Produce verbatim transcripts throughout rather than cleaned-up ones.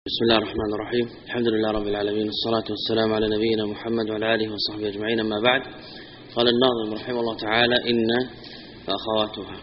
بسم الله الرحمن الرحيم. الحمد لله رب العالمين، الصلاة والسلام على نبينا محمد وعلى آله وصحبه أجمعين. أما بعد، قال الناظم رحمه الله تعالى: إن وأخواتها.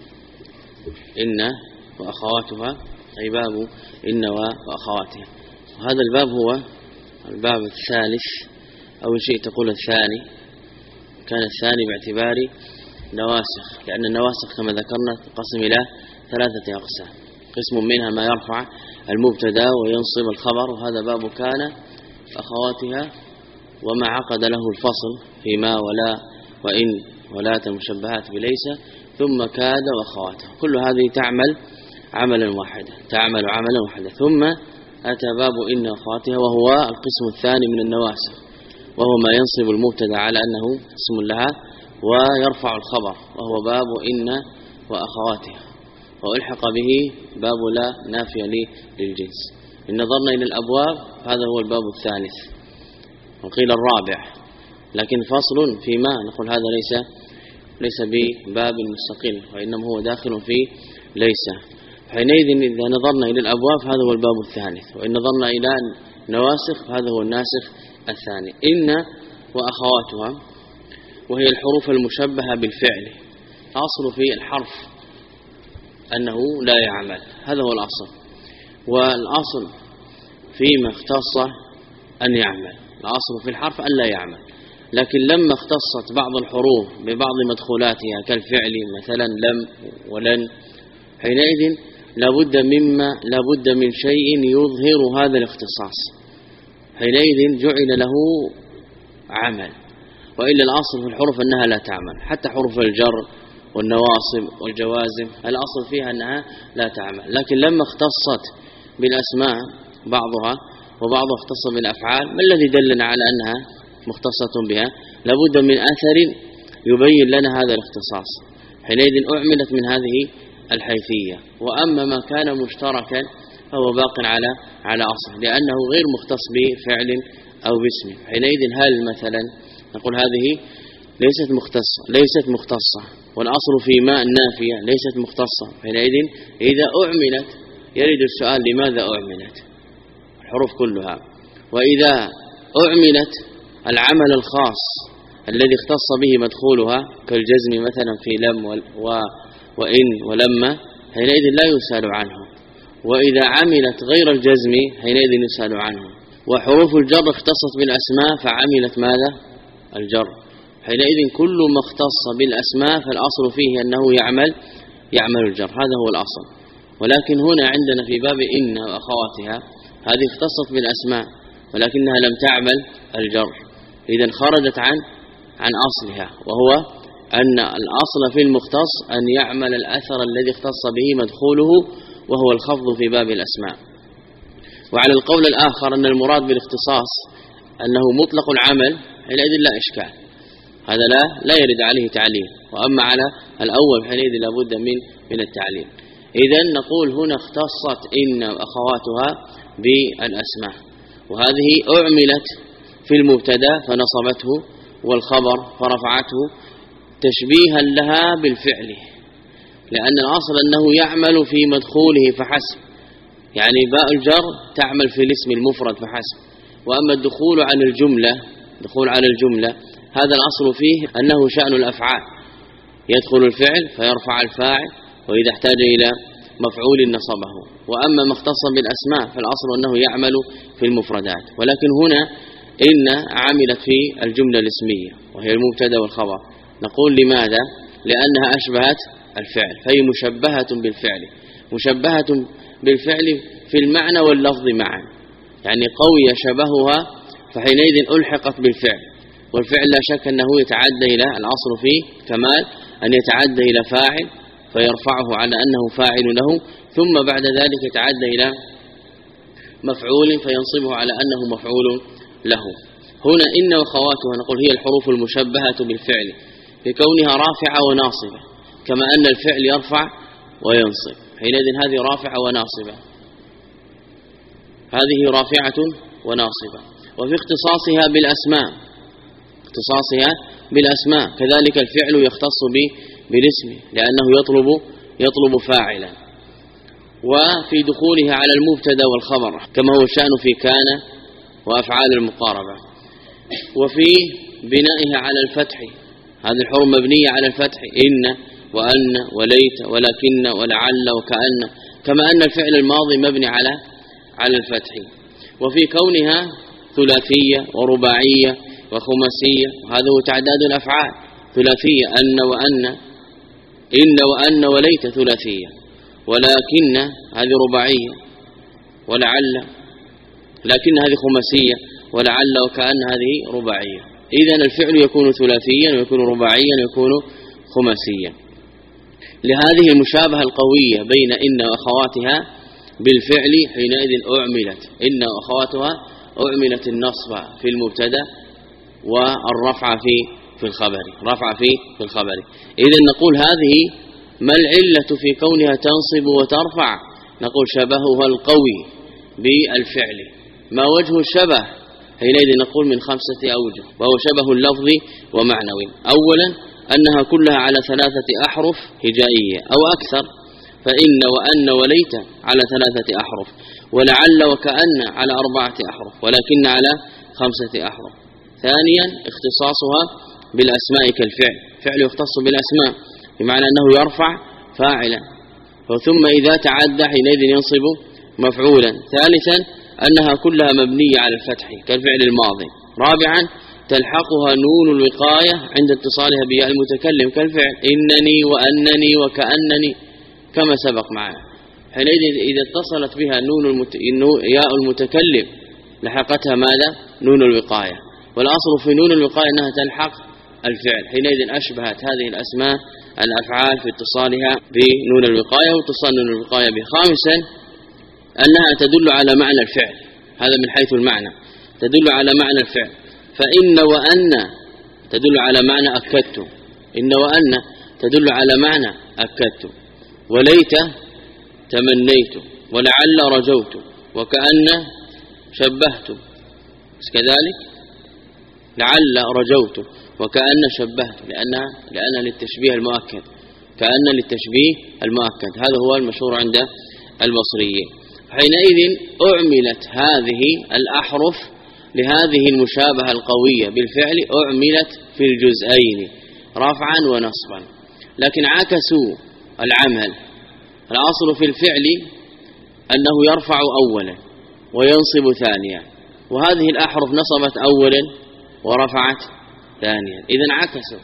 إن وأخواتها أي باب إن وأخواتها. وهذا الباب هو الباب الثالث، أو إن شئت تقول الثاني. كان الثاني باعتبار نواسخ، لأن النواسخ كما ذكرنا تنقسم إلى ثلاثة أقسام: قسم منها ما يرفع المبتدا وينصب الخبر، وهذا باب كان أخواتها وما عقد له الفصل فيما ولا وإن ولا المشبهات بليس، ثم كاد وأخواتها. كل هذه تعمل عملا واحدا تعمل عملا واحدا ثم أتى باب إن وأخواتها، وهو القسم الثاني من النواسخ، وهو ما ينصب المبتدا على أنه اسم لها ويرفع الخبر، وهو باب إن وأخواتها، وألحق به باب لا نافية للجنس. إن نظرنا إلى الأبواب هذا هو الباب الثالث، وقيل الرابع، لكن فصل فيما نقول هذا ليس ليس بباب مستقل، وإنما هو داخل في ليس. حينئذ إذا نظرنا إلى الأبواب هذا هو الباب الثالث، وإن نظرنا إلى نواسخ هذا هو الناسخ الثاني. إن وأخواتها وهي الحروف المشبهة بالفعل. أصل في الحرف أنه لا يعمل، هذا هو الأصل، والأصل فيما اختص أن يعمل. الأصل في الحرف أن لا يعمل، لكن لما اختصت بعض الحروف ببعض مدخولاتها كالفعل مثلا لم ولن، حينئذ لابد مما لابد من شيء يظهر هذا الاختصاص، حينئذ جعل له عمل. وإلا الأصل في الحروف أنها لا تعمل، حتى حروف الجر والنواصب والجوازم الأصل فيها أنها لا تعمل، لكن لما اختصت بالأسماء بعضها وبعضها اختص بالأفعال، ما الذي دلنا على أنها مختصة بها؟ لابد من أثر يبين لنا هذا الاختصاص، حينئذ أعملت من هذه الحيثية. وأما ما كان مشتركا فهو باق على على أصل، لأنه غير مختص بفعل أو باسم. حينئذ هل مثلا نقول هذه ليست مختصة ليست مختصة والأصل في ما النافية ليست مختصة، حينئذ إذا أعملت يرد السؤال: لماذا أعملت الحروف كلها؟ وإذا أعملت العمل الخاص الذي اختص به مدخولها كالجزم مثلا في لم و وإن ولما، حينئذ لا يسأل عنه. وإذا عملت غير الجزم حينئذ يسأل عنه. وحروف الجر اختصت بالأسماء فعملت ماذا؟ الجر. حينئذ كل ما اختص بالأسماء فالأصل فيه أنه يعمل يعمل الجر، هذا هو الأصل. ولكن هنا عندنا في باب إن وأخواتها هذه اختصت بالأسماء ولكنها لم تعمل الجر، إذن خرجت عن عن أصلها، وهو أن الأصل في المختص أن يعمل الأثر الذي اختص به مدخوله، وهو الخفض في باب الأسماء. وعلى القول الآخر أن المراد بالاختصاص أنه مطلق العمل، حينئذ لا إشكال، هذا لا لا يرد عليه تعليل. وأما على الأول حينئذ لابد من من التعليل. إذن نقول هنا اختصت إن وأخواتها بالأسماء، وهذه أعملت في المبتدا فنصبته والخبر فرفعته تشبيها لها بالفعل، لأن الأصل أنه يعمل في مدخوله فحسب، يعني باء الجر تعمل في الاسم المفرد فحسب. وأما الدخول على الجملة دخول على الجملة هذا الأصل فيه أنه شأن الأفعال، يدخل الفعل فيرفع الفاعل، وإذا احتاج إلى مفعول نصبه. وأما ما اختص بالأسماء فالأصل أنه يعمل في المفردات. ولكن هنا إن عملت في الجملة الاسمية وهي المبتدا والخبر. نقول لماذا؟ لأنها أشبهت الفعل، فهي مشبهة بالفعل مشبهة بالفعل في المعنى واللفظ معا، يعني قوي شبهها، فحينئذ ألحقت بالفعل. والفعل لا شك أنه يتعدى إلى الأصل فيه كمال أن يتعدى إلى فاعل فيرفعه على أنه فاعل له، ثم بعد ذلك يتعدى إلى مفعول فينصبه على أنه مفعول له. هنا إن وخواتها نقول هي الحروف المشبهة بالفعل في كونها رافعة وناصبة، كما أن الفعل يرفع وينصب، حينئذ هذه رافعة وناصبة، هذه رافعة وناصبة. وفي اختصاصها بالأسماء اختصاصها بالأسماء كذلك الفعل يختص بالاسم، لأنه يطلب يطلب فاعلا. وفي دخولها على المبتدا والخبر كما هو الشأن في كان وأفعال المقاربة، وفي بنائها على الفتح، هذه الحروف مبنية على الفتح، إن وأن وليت ولكن ولعل وكأن، كما أن الفعل الماضي مبني على على الفتح. وفي كونها ثلاثية ورباعية وخماسية، وهذا هو تعداد الأفعال، ثلاثية أن وأن، إن وأن وليت ثلاثية، ولكن هذه رباعية، ولعل لكن هذه خماسية، ولعل وكأن هذه رباعية. إذن الفعل يكون ثلاثيا ويكون رباعيا ويكون خماسيا. لهذه المشابهة القوية بين إن وأخواتها بالفعل حينئذ أعملت إن وأخواتها أعملت النصب في المبتدا والرفع في في الخبر رفع في في الخبر. إذن نقول هذه ما العلة في كونها تنصب وترفع؟ نقول شبهها القوي بالفعل. ما وجه الشبه؟ حينئذ نقول من خمسة أوجه، وهو شبه اللفظي ومعنوي. أولا أنها كلها على ثلاثة أحرف هجائية أو أكثر، فإن وأن وليت على ثلاثة أحرف، ولعل وكأن على أربعة أحرف، ولكن على خمسة أحرف. ثانيا اختصاصها بالأسماء كالفعل، فعل يختص بالأسماء بمعنى أنه يرفع فاعلا، ثم إذا تعدى حينئذ ينصب مفعولا. ثالثا أنها كلها مبنية على الفتح كالفعل الماضي. رابعا تلحقها نون الوقاية عند اتصالها بياء المتكلم كالفعل إنني وأنني وكأنني كما سبق معنا. حينئذ إذا اتصلت بها نون المت... ياء المتكلم لحقتها ماذا؟ نون الوقاية. والأصل في نون الوقاية أنها تلحق الفعل، حينئذ أشبهت هذه الأسماء الأفعال في اتصالها بنون الوقاية واتصال نون الوقاية به. خامسا أنها تدل على معنى الفعل، هذا من حيث المعنى، تدل على معنى الفعل. فإن وأن تدل على معنى أكدت، إن وأن تدل على معنى أكدت، وليت تمنيت، ولعل رجوت، وكأن شبهت كذلك، لعل رجوت وكأن شبهت، لأنها لأنها للتشبيه المؤكد، كأن للتشبيه المؤكد، هذا هو المشهور عند البصريين. حينئذ أعملت هذه الأحرف لهذه المشابهة القوية بالفعل، أعملت في الجزئين رفعا ونصبا، لكن عكسوا العمل. الأصل في الفعل أنه يرفع أولا وينصب ثانيا، وهذه الأحرف نصبت أولا ورفعت ثانيا، إذن عكسوا.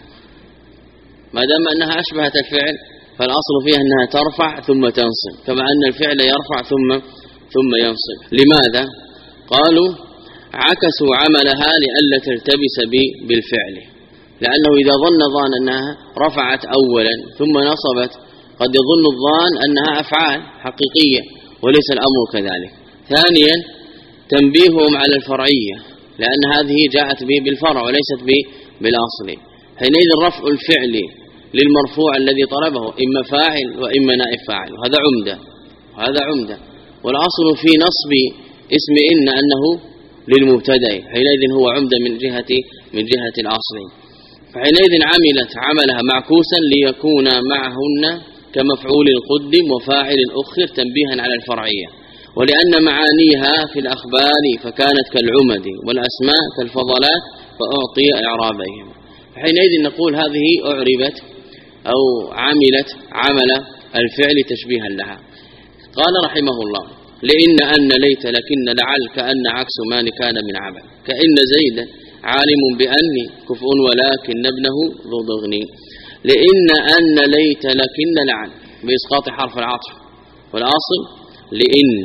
ما دام أنها أشبهت الفعل فالأصل فيها أنها ترفع ثم تنصب، كما أن الفعل يرفع ثم ثم ينصب. لماذا؟ قالوا عكسوا عملها لئلا تلتبس بالفعل، لأنه إذا ظن ظان أنها رفعت أولا ثم نصبت قد يظن الظان أنها أفعال حقيقية، وليس الأمر كذلك. ثانيا تنبيههم على الفرعية، لأن هذه جاءت به بالفرع وليست به بالأصل. حينئذ رفع الفعل للمرفوع الذي طلبه إما فاعل وإما نائب فاعل، وهذا عمدة وهذا عمدة. والأصل في نصب اسم إن أنه للمبتدأ، حينئذ هو عمدة من جهة من جهة الأصل. فحينئذ عملت عملها معكوسا ليكون معهن كمفعول قدم وفاعل أخر تنبيها على الفرعية، ولأن معانيها في الأخبار فكانت كالعمد والأسماء كالفضلات فأعطي إعرابهم. حينئذ نقول هذه أعربت أو عملت عمل الفعل تشبيها لها. قال رحمه الله لإن أن ليت لكن لعل كأن عكس ما كان من عمل، كأن زيدا عالم بأني كفء ولكن ابنه ذو ضغني. لإن أن ليت لكن لعل بإسقاط حرف العطف، والأصل لإن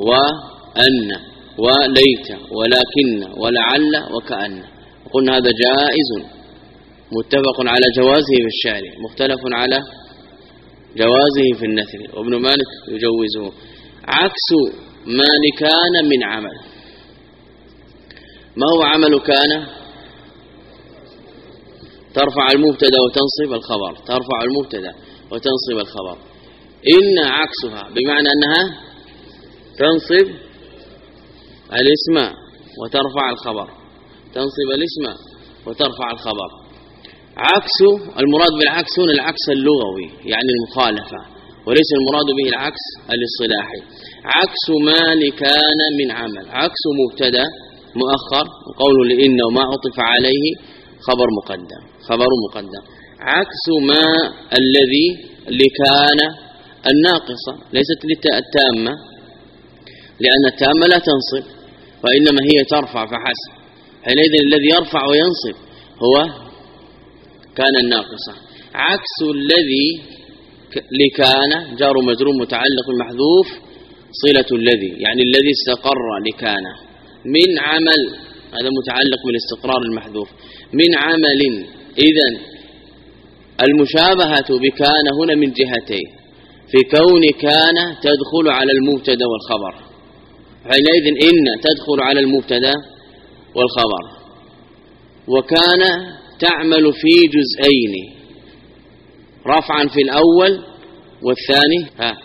وأن وليت ولكن ولعل وكأن. وقلنا هذا جائز متفق على جوازه في الشعر، مختلف على جوازه في النثر، وابن مالك يجوزه. عكس ما كان من عمل. ما هو عمل كان؟ ترفع المبتدا وتنصب الخبر، ترفع المبتدا وتنصب الخبر. إن عكسها بمعنى أنها تنصب الاسم وترفع الخبر، تنصب الاسم وترفع الخبر. عكس المراد بالعكس هنا العكس اللغوي، يعني المخالفة، وليس المراد به العكس الاصطلاحي. عكس ما لكان من عمل، عكس مبتدا مؤخر وقول لإن وما عطف عليه خبر مقدم، خبر مقدم. عكس ما الذي لكان الناقصة ليست التامة، لأن التامة لا تنصب وإنما هي ترفع فحسب، حينئذ الذي يرفع وينصب هو كان الناقصة. عكس الذي لكان جار مجرور متعلق محذوف صلة الذي، يعني الذي استقر لكان من عمل، هذا متعلق بالاستقرار المحذوف من عمل. إذن المشابهة بكان هنا من جهتين، في كون كان تدخل على المبتدا والخبر، حينئذ إن تدخل على المبتدا والخبر، وكان تعمل في جزئين، رفعا في الأول والثاني ها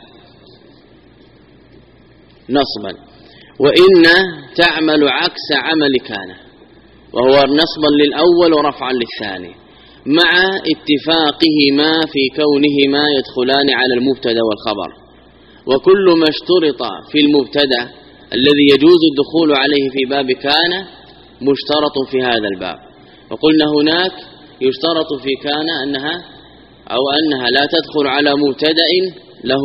نصبا، وإن تعمل عكس عمل كان، وهو نصبا للأول ورفعا للثاني، مع اتفاقهما في كونهما يدخلان على المبتدا والخبر. وكل ما اشترط في المبتدا الذي يجوز الدخول عليه في باب كان مشترط في هذا الباب. وقلنا هناك يشترط في كان أنها أو أنها لا تدخل على مبتدا له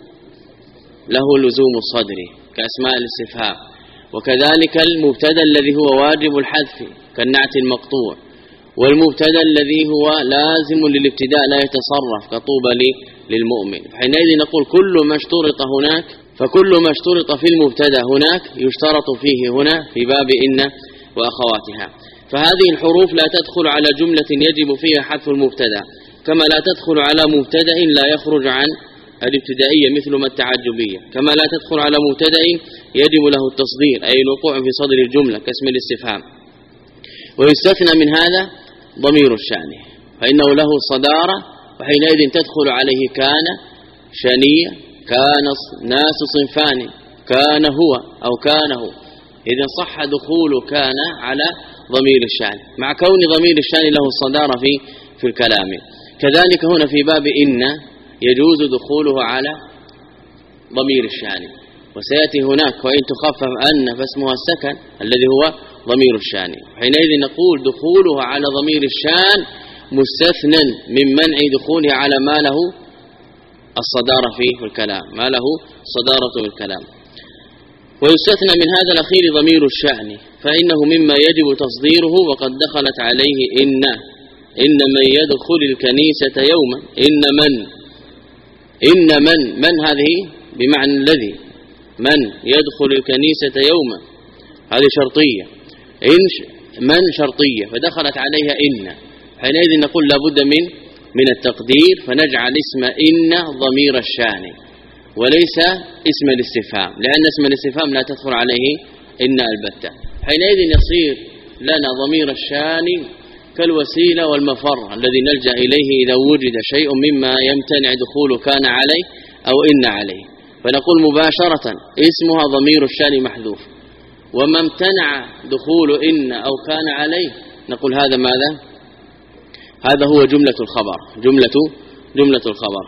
له لزوم الصدر كأسماء الاستفهام، وكذلك المبتدا الذي هو واجب الحذف كالنعت المقطوع، والمبتدا الذي هو لازم للابتداء لا يتصرف كطوبى للمؤمن. حينئذ نقول كل ما اشترط هناك، فكل ما اشترط في المبتدا هناك يشترط فيه هنا في باب إن وأخواتها. فهذه الحروف لا تدخل على جملة يجب فيها حذف المبتدا، كما لا تدخل على مبتدا لا يخرج عن الابتدائية مثل ما التعجبية، كما لا تدخل على مبتدا يجب له التصدير أي الوقوع في صدر الجملة كاسم الاستفهام. ويستثنى من هذا ضمير الشأن فإنه له صدارة، وحينئذ تدخل عليه كان شانية، كان ناس صنفان، كان هو أو كانه، إذا صح دخول كان على ضمير الشأن مع كون ضمير الشأن له الصدارة في في الكلام. كذلك هنا في باب إن يجوز دخوله على ضمير الشأن، وسيأتي هناك وإن تخفف أن فاسمها السكن الذي هو ضمير الشأن. حينئذ نقول دخوله على ضمير الشأن مستثنى من منع دخوله على ما له الصدارة فيه في الكلام، ما له صدارة في الكلام. ويستثنى من هذا الأخير ضمير الشأن، فإنه مما يجب تصديره وقد دخلت عليه إن إن من يدخل الكنيسة يوما، إن من إن من من هذه بمعنى الذي، من يدخل الكنيسة يوما هذه شرطية، إن من شرطية فدخلت عليها إن، حينئذ نقول لابد من من التقدير، فنجعل اسم إن ضمير الشأن وليس اسم الاستفهام، لأن اسم الاستفهام لا تدخل عليه إن البتة. حينئذ يصير لنا ضمير الشأن كالوسيلة والمفر الذي نلجأ إليه إذا وجد شيء مما يمتنع دخول كان عليه أو إن عليه، فنقول مباشرة اسمها ضمير الشأن محذوف، وما امتنع دخول إن أو كان عليه نقول هذا ماذا؟ هذا هو جملة الخبر، جملة جملة الخبر.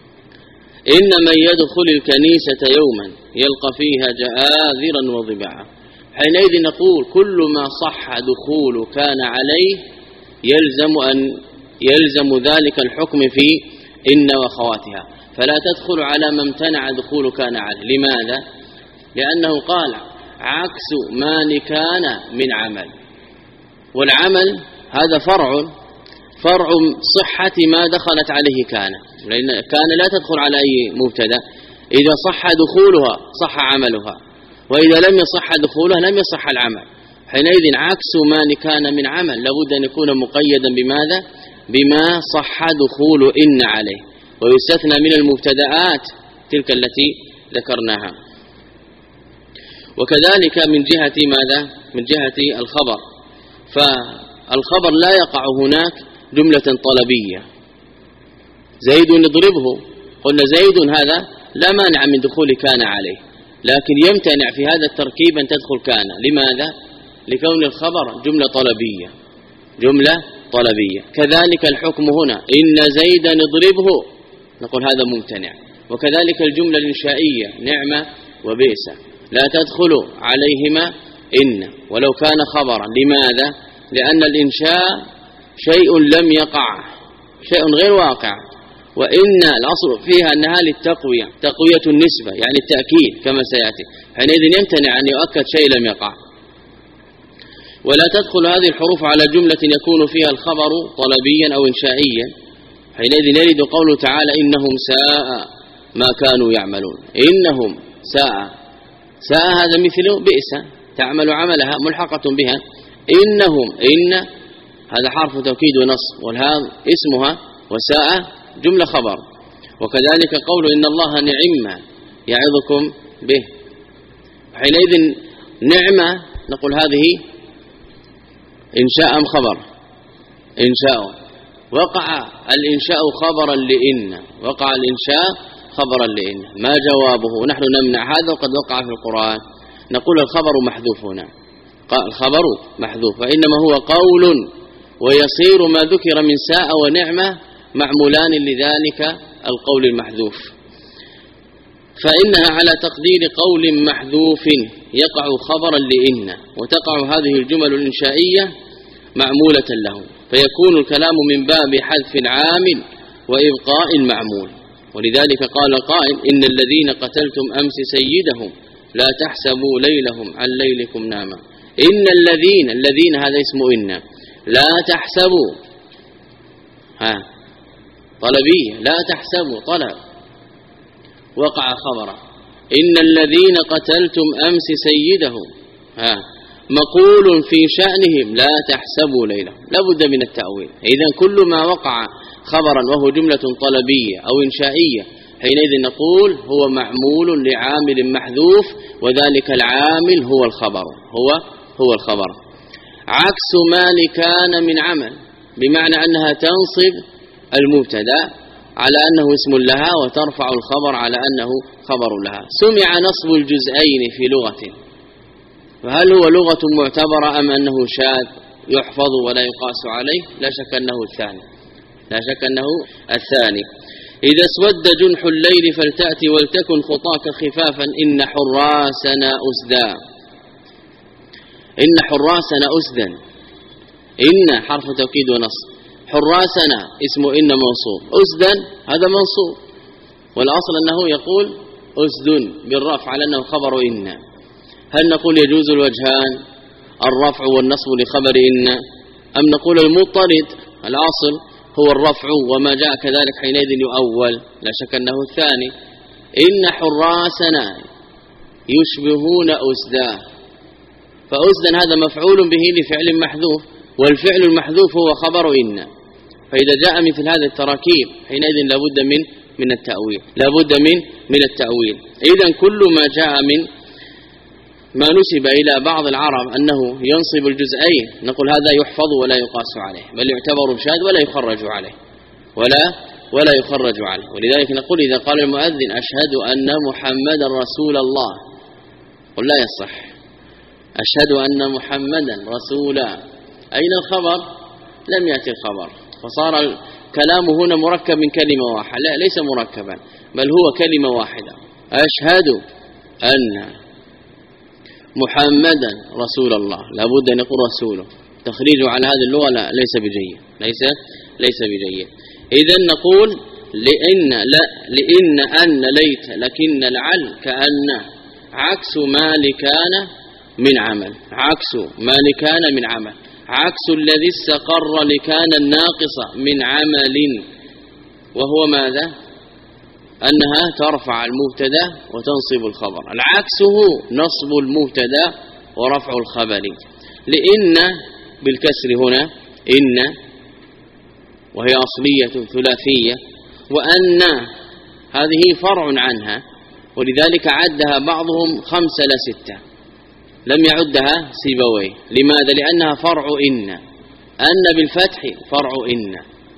إن من يدخل الكنيسة يوما يلقى فيها جآذرا وضباعا، حينئذ نقول كل ما صح دخول كان عليه يلزم أن يلزم ذلك الحكم في إن وخواتها، فلا تدخل على ما امتنع دخول كان عليه. لماذا؟ لأنه قال عكس ما كان من عمل، والعمل هذا فرع فرع صحة ما دخلت عليه كان، لأن كان لا تدخل على أي مبتدا، إذا صح دخولها صح عملها، وإذا لم يصح دخولها لم يصح العمل. حينئذ عكس ما كان من عمل لابد أن يكون مقيدا بماذا؟ بما صح دخول إن عليه، ويستثنى من المبتدآت تلك التي ذكرناها. وكذلك من جهة ماذا؟ من جهة الخبر، فالخبر لا يقع هناك جملة طلبية، زيد نضربه، قلنا زيد هذا لا مانع من دخول كان عليه، لكن يمتنع في هذا التركيب أن تدخل كان. لماذا؟ لكون الخبر جملة طلبية، جملة طلبية. كذلك الحكم هنا إن زيدا نضربه، نقول هذا ممتنع، وكذلك الجملة الإنشائية نعمة وبئس لا تدخل عليهما إن ولو كان خبرا. لماذا؟ لأن الإنشاء شيء لم يقع، شيء غير واقع، وإن الأصل فيها أنها للتقوية، تقوية النسبة يعني التأكيد كما سيأتي، حينئذ يمتنع أن يؤكد شيء لم يقع. ولا تدخل هذه الحروف على جملة يكون فيها الخبر طلبيا أو إنشائيا، حينئذ يرد قوله تعالى إنهم ساء ما كانوا يعملون. إنهم ساء، ساء هذا مثل بئس تعمل عملها ملحقة بها. إنهم إن هذا حرف توكيد ونصب، والهذا اسمها، وساء جملة خبر. وكذلك قول إن الله نعم يعظكم به، حينئذ نعمة نقول هذه إنشاء أم خبر؟ إنشاء. وقع الإنشاء خبرا لإن، وقع الإنشاء خبرا لإن، ما جوابه؟ نحن نمنع هذا وقد وقع في القرآن. نقول الخبر محذوف هنا، الخبر محذوف، وإنما هو قول ويصير ما ذكر من ساء ونعمة معمولان لذلك القول المحذوف. فإنها على تقدير قول محذوف يقع خبرا لإن، وتقع هذه الجمل الإنشائية معمولة له، فيكون الكلام من باب حذف العامل وإبقاء المعمول. ولذلك قال قائل إن الذين قتلتم أمس سيدهم لا تحسبوا ليلهم عن ليلكم ناما. إن الذين، الذين هذا اسم إن، لا تحسبوا ها طلبية، لا تحسبوا طلب، وقع خبره. إن الذين قتلتم أمس سيدهم ها مقول في شأنهم لا تحسبوا ليلهم، لابد من التأويل. إذن كل ما وقع خبرا وهو جملة طلبية أو إنشائية حينئذ نقول هو معمول لعامل محذوف، وذلك العامل هو الخبر، هو هو الخبر. عكس ما لكان من عمل، بمعنى أنها تنصب المبتدا على أنه اسم لها وترفع الخبر على أنه خبر لها. سمع نصب الجزئين في لغة، فهل هو لغة معتبرة أم أنه شاذ يحفظ ولا يقاس عليه؟ لا شك أنه الثاني، لا شك أنه الثاني. إذا اسود جنح الليل فلتأتي ولتكن خطاك خفافا إن حراسنا أسدا. إن حراسنا أسدا، إن حرف توكيد ونصب، حراسنا اسم إن منصوب، أسدا هذا منصوب، والأصل أنه يقول أسد بالرفع على أنه خبر إن. هل نقول يجوز الوجهان الرفع والنصب لخبر إن، أم نقول المضطرد الأصل هو الرفع وما جاء كذلك حينئذ يؤول؟ لا شك أنه الثاني. إن حراسنا يشبهون أسدا، فأسدا هذا مفعول به لفعل محذوف، والفعل المحذوف هو خبر إن، فإذا جاء مثل هذا التراكيب حينئذ لابد من من التأويل، لابد من من التأويل. إذن كل ما جاء من ما نسب إلى بعض العرب أنه ينصب الجزئين نقول هذا يحفظ ولا يقاس عليه، بل يعتبر شاذ ولا يخرج عليه، ولا ولا يخرج عليه. ولذلك نقول إذا قال المؤذن أشهد أن محمدا رسول الله، قل لا يصح أشهد أن محمدا رسولا، أين الخبر؟ لم يأتي الخبر، فصار الكلام هنا مركب من كلمة واحدة. لا، ليس مركبا، بل هو كلمة واحدة، أشهد أن محمدا رسول الله، لابد أن يقول رسوله. تخريجه على هذه اللغة لا ليس بجيد، ليس ليس بجيد. إذن نقول لإن لا لإن أن ليت لكن لعل كأن عكس ما لكان من عمل، عكس ما لكان من عمل، عكس الذي استقر لكان الناقص من عمل، وهو ماذا؟ أنها ترفع المبتدا وتنصب الخبر. العكس هو نصب المبتدا ورفع الخبر. لإن بالكسر هنا إن، وهي أصلية ثلاثية، وأن هذه فرع عنها، ولذلك عدها بعضهم خمسة لستة، لم يعدها سيبويه. لماذا؟ لأنها فرع إن، أن بالفتح فرع إن،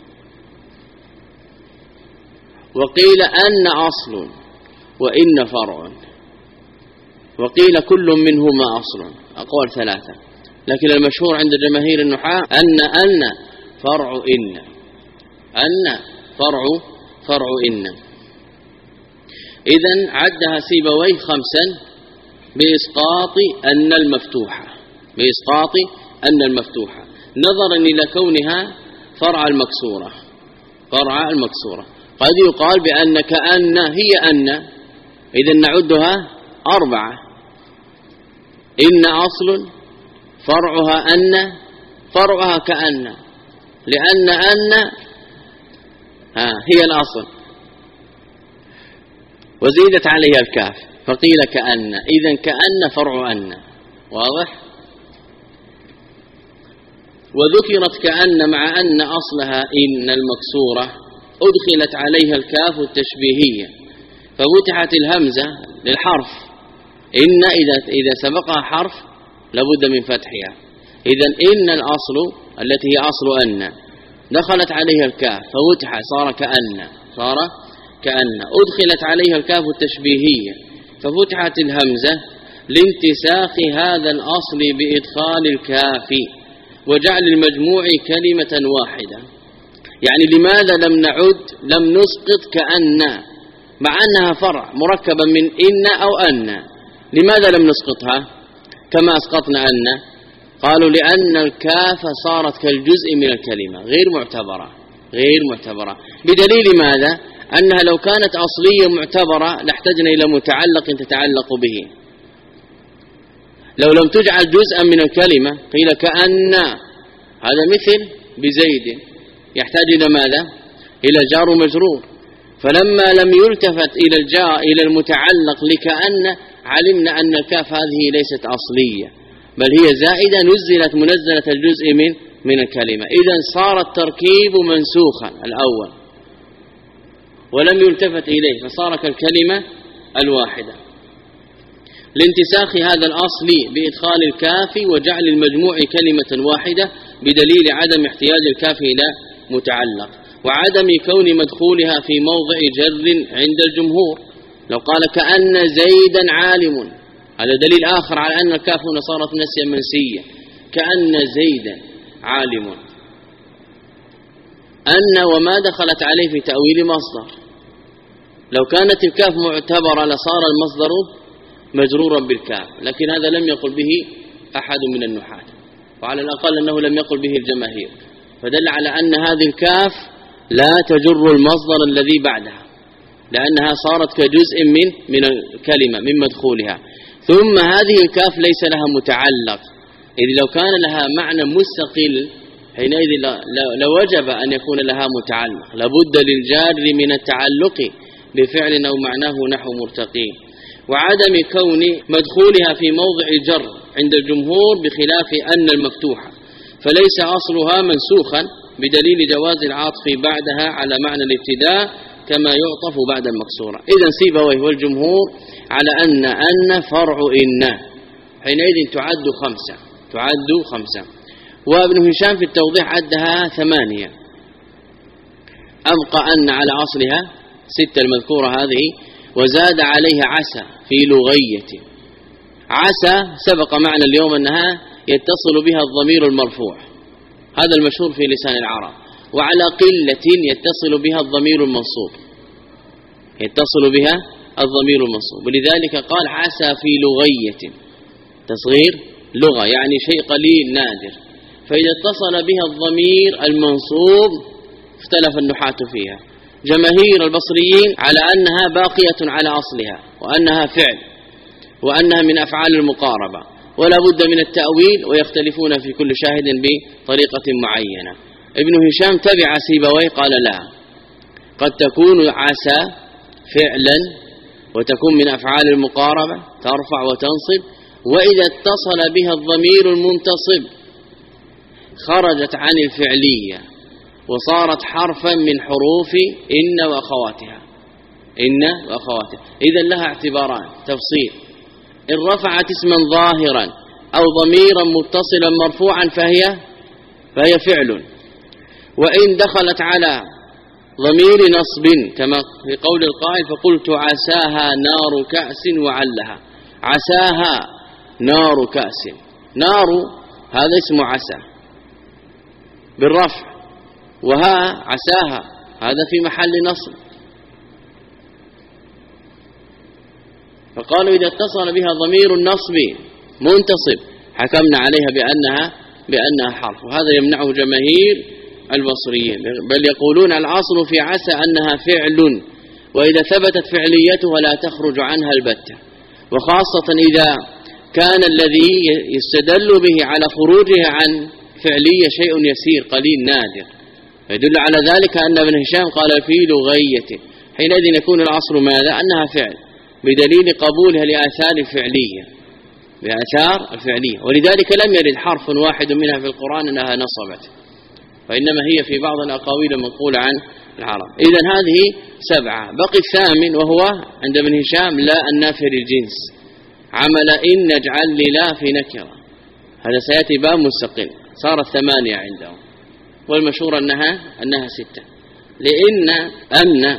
وقيل أن أصل وإن فرع، وقيل كل منهما أصل، أقوال ثلاثة، لكن المشهور عند جماهير النحاة أن أن فرع إن، أن فرع فرع إن. إذن عدها سيبويه خمسا بإسقاط أن المفتوحة بإسقاط أن المفتوحة نظرا إلى كونها فرع المكسورة فرع المكسورة. قد يقال بأن كأن هي أن، إذن نعدها أربعة. إن أصل فرعها أن فرعها كأن، لأن أن ها هي الأصل وزيدت عليها الكاف فقيل كأن، إذن كأن فرع أن. واضح؟ وذكرت كأن مع أن أصلها إن المكسورة أدخلت عليها الكاف التشبيهية ففتحت الهمزة للحرف. إن إذا إذا سبقها حرف لابد من فتحها. إذن إن الأصل التي هي أصل أن دخلت عليها الكاف ففتح صار كأن صار كأن أدخلت عليها الكاف التشبيهية ففتحت الهمزة لانتساخ هذا الأصل بإدخال الكاف وجعل المجموع كلمة واحدة. يعني لماذا لم نعد لم نسقط كأن مع أنها فرع مركبا من إن أو أن؟ لماذا لم نسقطها كما أسقطنا أن؟ قالوا لأن الكاف صارت كالجزء من الكلمة غير معتبرة غير معتبرة بدليل ماذا؟ أنها لو كانت أصلية معتبرة لاحتجنا إلى متعلق تتعلق به. لو لم تجعل جزءا من الكلمة قيل كأن، هذا مثل بزيد يحتاج إلى ماذا؟ إلى جار ومجرور. فلما لم يلتفت إلى الجار إلى المتعلق لكأن علمنا أن الكاف هذه ليست أصلية بل هي زائدة نزلت منزلة الجزء من من الكلمة. إذن صار التركيب منسوخا الأول ولم يلتفت إليه فصار كالكلمة الواحدة لانتساخ هذا الأصل بإدخال الكاف وجعل المجموع كلمة واحدة بدليل عدم احتياج الكاف إلى متعلق وعدم كون مدخولها في موضع جر عند الجمهور. لو قال كأن زيدا عالم هذا دليل آخر على أن الكاف هنا صارت نسيا منسية. كأن زيدا عالم أن وما دخلت عليه في تأويل مصدر. لو كانت الكاف معتبرة لصار المصدر مجرورا بالكاف لكن هذا لم يقل به أحد من النحاة وعلى الأقل أنه لم يقل به الجماهير فدل على أن هذه الكاف لا تجر المصدر الذي بعدها لأنها صارت كجزء من من الكلمة من مدخولها. ثم هذه الكاف ليس لها متعلق إذ لو كان لها معنى مستقل حينئذ لوجب أن يكون لها متعلق لابد للجار من التعلق بفعل أو معناه نحو مرتقي وعدم كون مدخولها في موضع جر عند الجمهور بخلاف أن المفتوحة فليس أصلها منسوخا بدليل جواز العطف بعدها على معنى الابتداء كما يعطف بعد المكسورة. إذن سيبويه والجمهور على أن أن فرع إن حينئذ تعد خمسة تعد خمسة وابن هشام في التوضيح عدها ثمانية أبقى أن على أصلها ستة المذكورة هذه وزاد عليها عسى في لغية. عسى سبق معنا اليوم أنها يتصل بها الضمير المرفوع هذا المشهور في لسان العرب وعلى قلة يتصل بها الضمير المنصوب يتصل بها الضمير المنصوب ولذلك قال عسى في لغية تصغير لغة يعني شيء قليل نادر. فإذا اتصل بها الضمير المنصوب اختلف النحاة فيها. جماهير البصريين على أنها باقية على أصلها وأنها فعل وأنها من أفعال المقاربة ولا بد من التأويل ويختلفون في كل شاهد بطريقة معينة. ابن هشام تبع سيبويه قال لا قد تكون عسى فعلا وتكون من أفعال المقاربة ترفع وتنصب وإذا اتصل بها الضمير المنتصب خرجت عن الفعلية وصارت حرفا من حروف إن وأخواتها إن وأخواتها. إذن لها اعتباران تفصيل إن رفعت اسما ظاهرا أو ضميرا متصلا مرفوعا فهي فهي فعل وإن دخلت على ضمير نصب كما في قول القائل فقلت عساها نار كأس وعلها عساها نار كأس نار هذا اسم عسى بالرفع وها عساها هذا في محل نصب فقالوا إذا اتصل بها ضمير النصب منتصب حكمنا عليها بأنها بأنها حرف، وهذا يمنعه جماهير البصريين، بل يقولون الأصل في عسى أنها فعل، وإذا ثبتت فعليتها لا تخرج عنها البتة، وخاصة إذا كان الذي يستدل به على خروجها عن فعلية شيء يسير قليل نادر، يدل على ذلك أن ابن هشام قال في لغيته، حينئذ يكون الأصل ماذا؟ أنها فعل بدليل قبولها لآثار الفعلية بآثار الفعلية، ولذلك لم يرد حرف واحد منها في القرآن أنها نصبت، وإنما هي في بعض الأقاويل المنقولة عن العرب. إذن هذه سبعة. بقي الثامن وهو عند ابن هشام لا النافر الجنس، عمل إن نجعل للا في نكرة، هذا سيأتي باب مستقل، صارت ثمانية عندهم، والمشهور أنها أنها ستة. لإن أن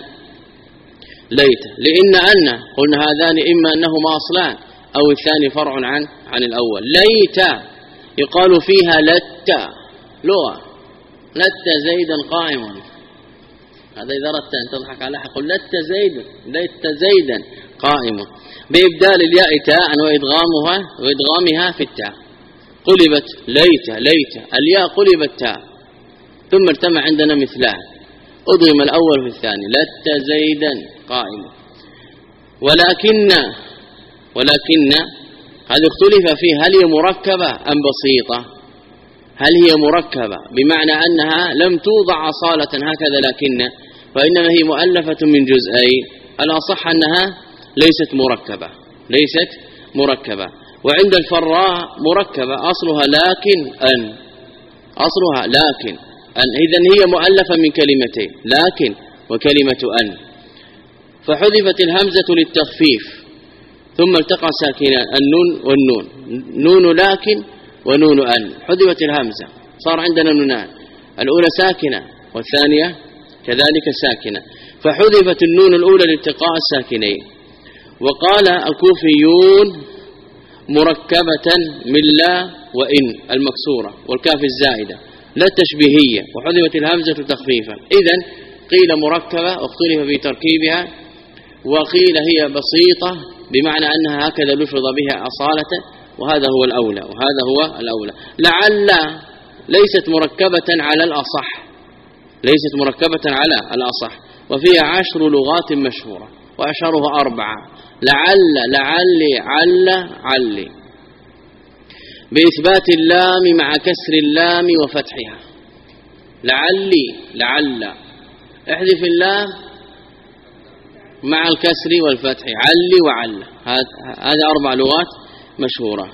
ليت لإن أن قلنا هذان إما أنهما أصلان أو الثاني فرع عن عن الأول. ليت يقال فيها لت لغة، لت زيدا قائما، هذا إذا أردت أن تضحك على حق لت زيد لت زيدا قائما، بإبدال الياء تاء وإدغامها وإدغامها في التاء، قلبت ليت ليت الياء قلبت تاء، ثم ارتمى عندنا مثلان، أضغم الأول في الثاني لت زيدا قائما. ولكن ولكن قد اختلف فيه هل هي مركبة أم بسيطة، هل هي مركبة بمعنى أنها لم توضع أصالة هكذا، لكن فإنما هي مؤلفة من جزئين، الأصح أنها ليست مركبة ليست مركبة وعند الفراء مركبة أصلها لكن أن أصلها لكن أن إذن هي مؤلفة من كلمتين لكن وكلمة أن، فحذفت الهمزة للتخفيف ثم التقى ساكنان النون والنون، نون لكن ونون أن، حذفت الهمزة صار عندنا نونان، الأولى ساكنة والثانية كذلك ساكنة، فحذفت النون الأولى لالتقاء الساكنين. وقال الكوفيون مركبة من لا وإن المكسورة والكاف الزائدة لا التشبيهية، وحذفت الهمزة تخفيفا، إذن قيل مركبة واختلف في تركيبها، وقيل هي بسيطة بمعنى أنها هكذا لفظ بها أصالة، وهذا هو الأولى وهذا هو الأولى. لعل ليست مركبة على الأصح ليست مركبة على الأصح وفيها عشر لغات مشهورة وأشهرها أربعة، لعل لعل عل عل، بإثبات اللام مع كسر اللام وفتحها، لعلي لعل احذف اللام مع الكسر والفتح، علي وعل، هذا أربع لغات مشهورة.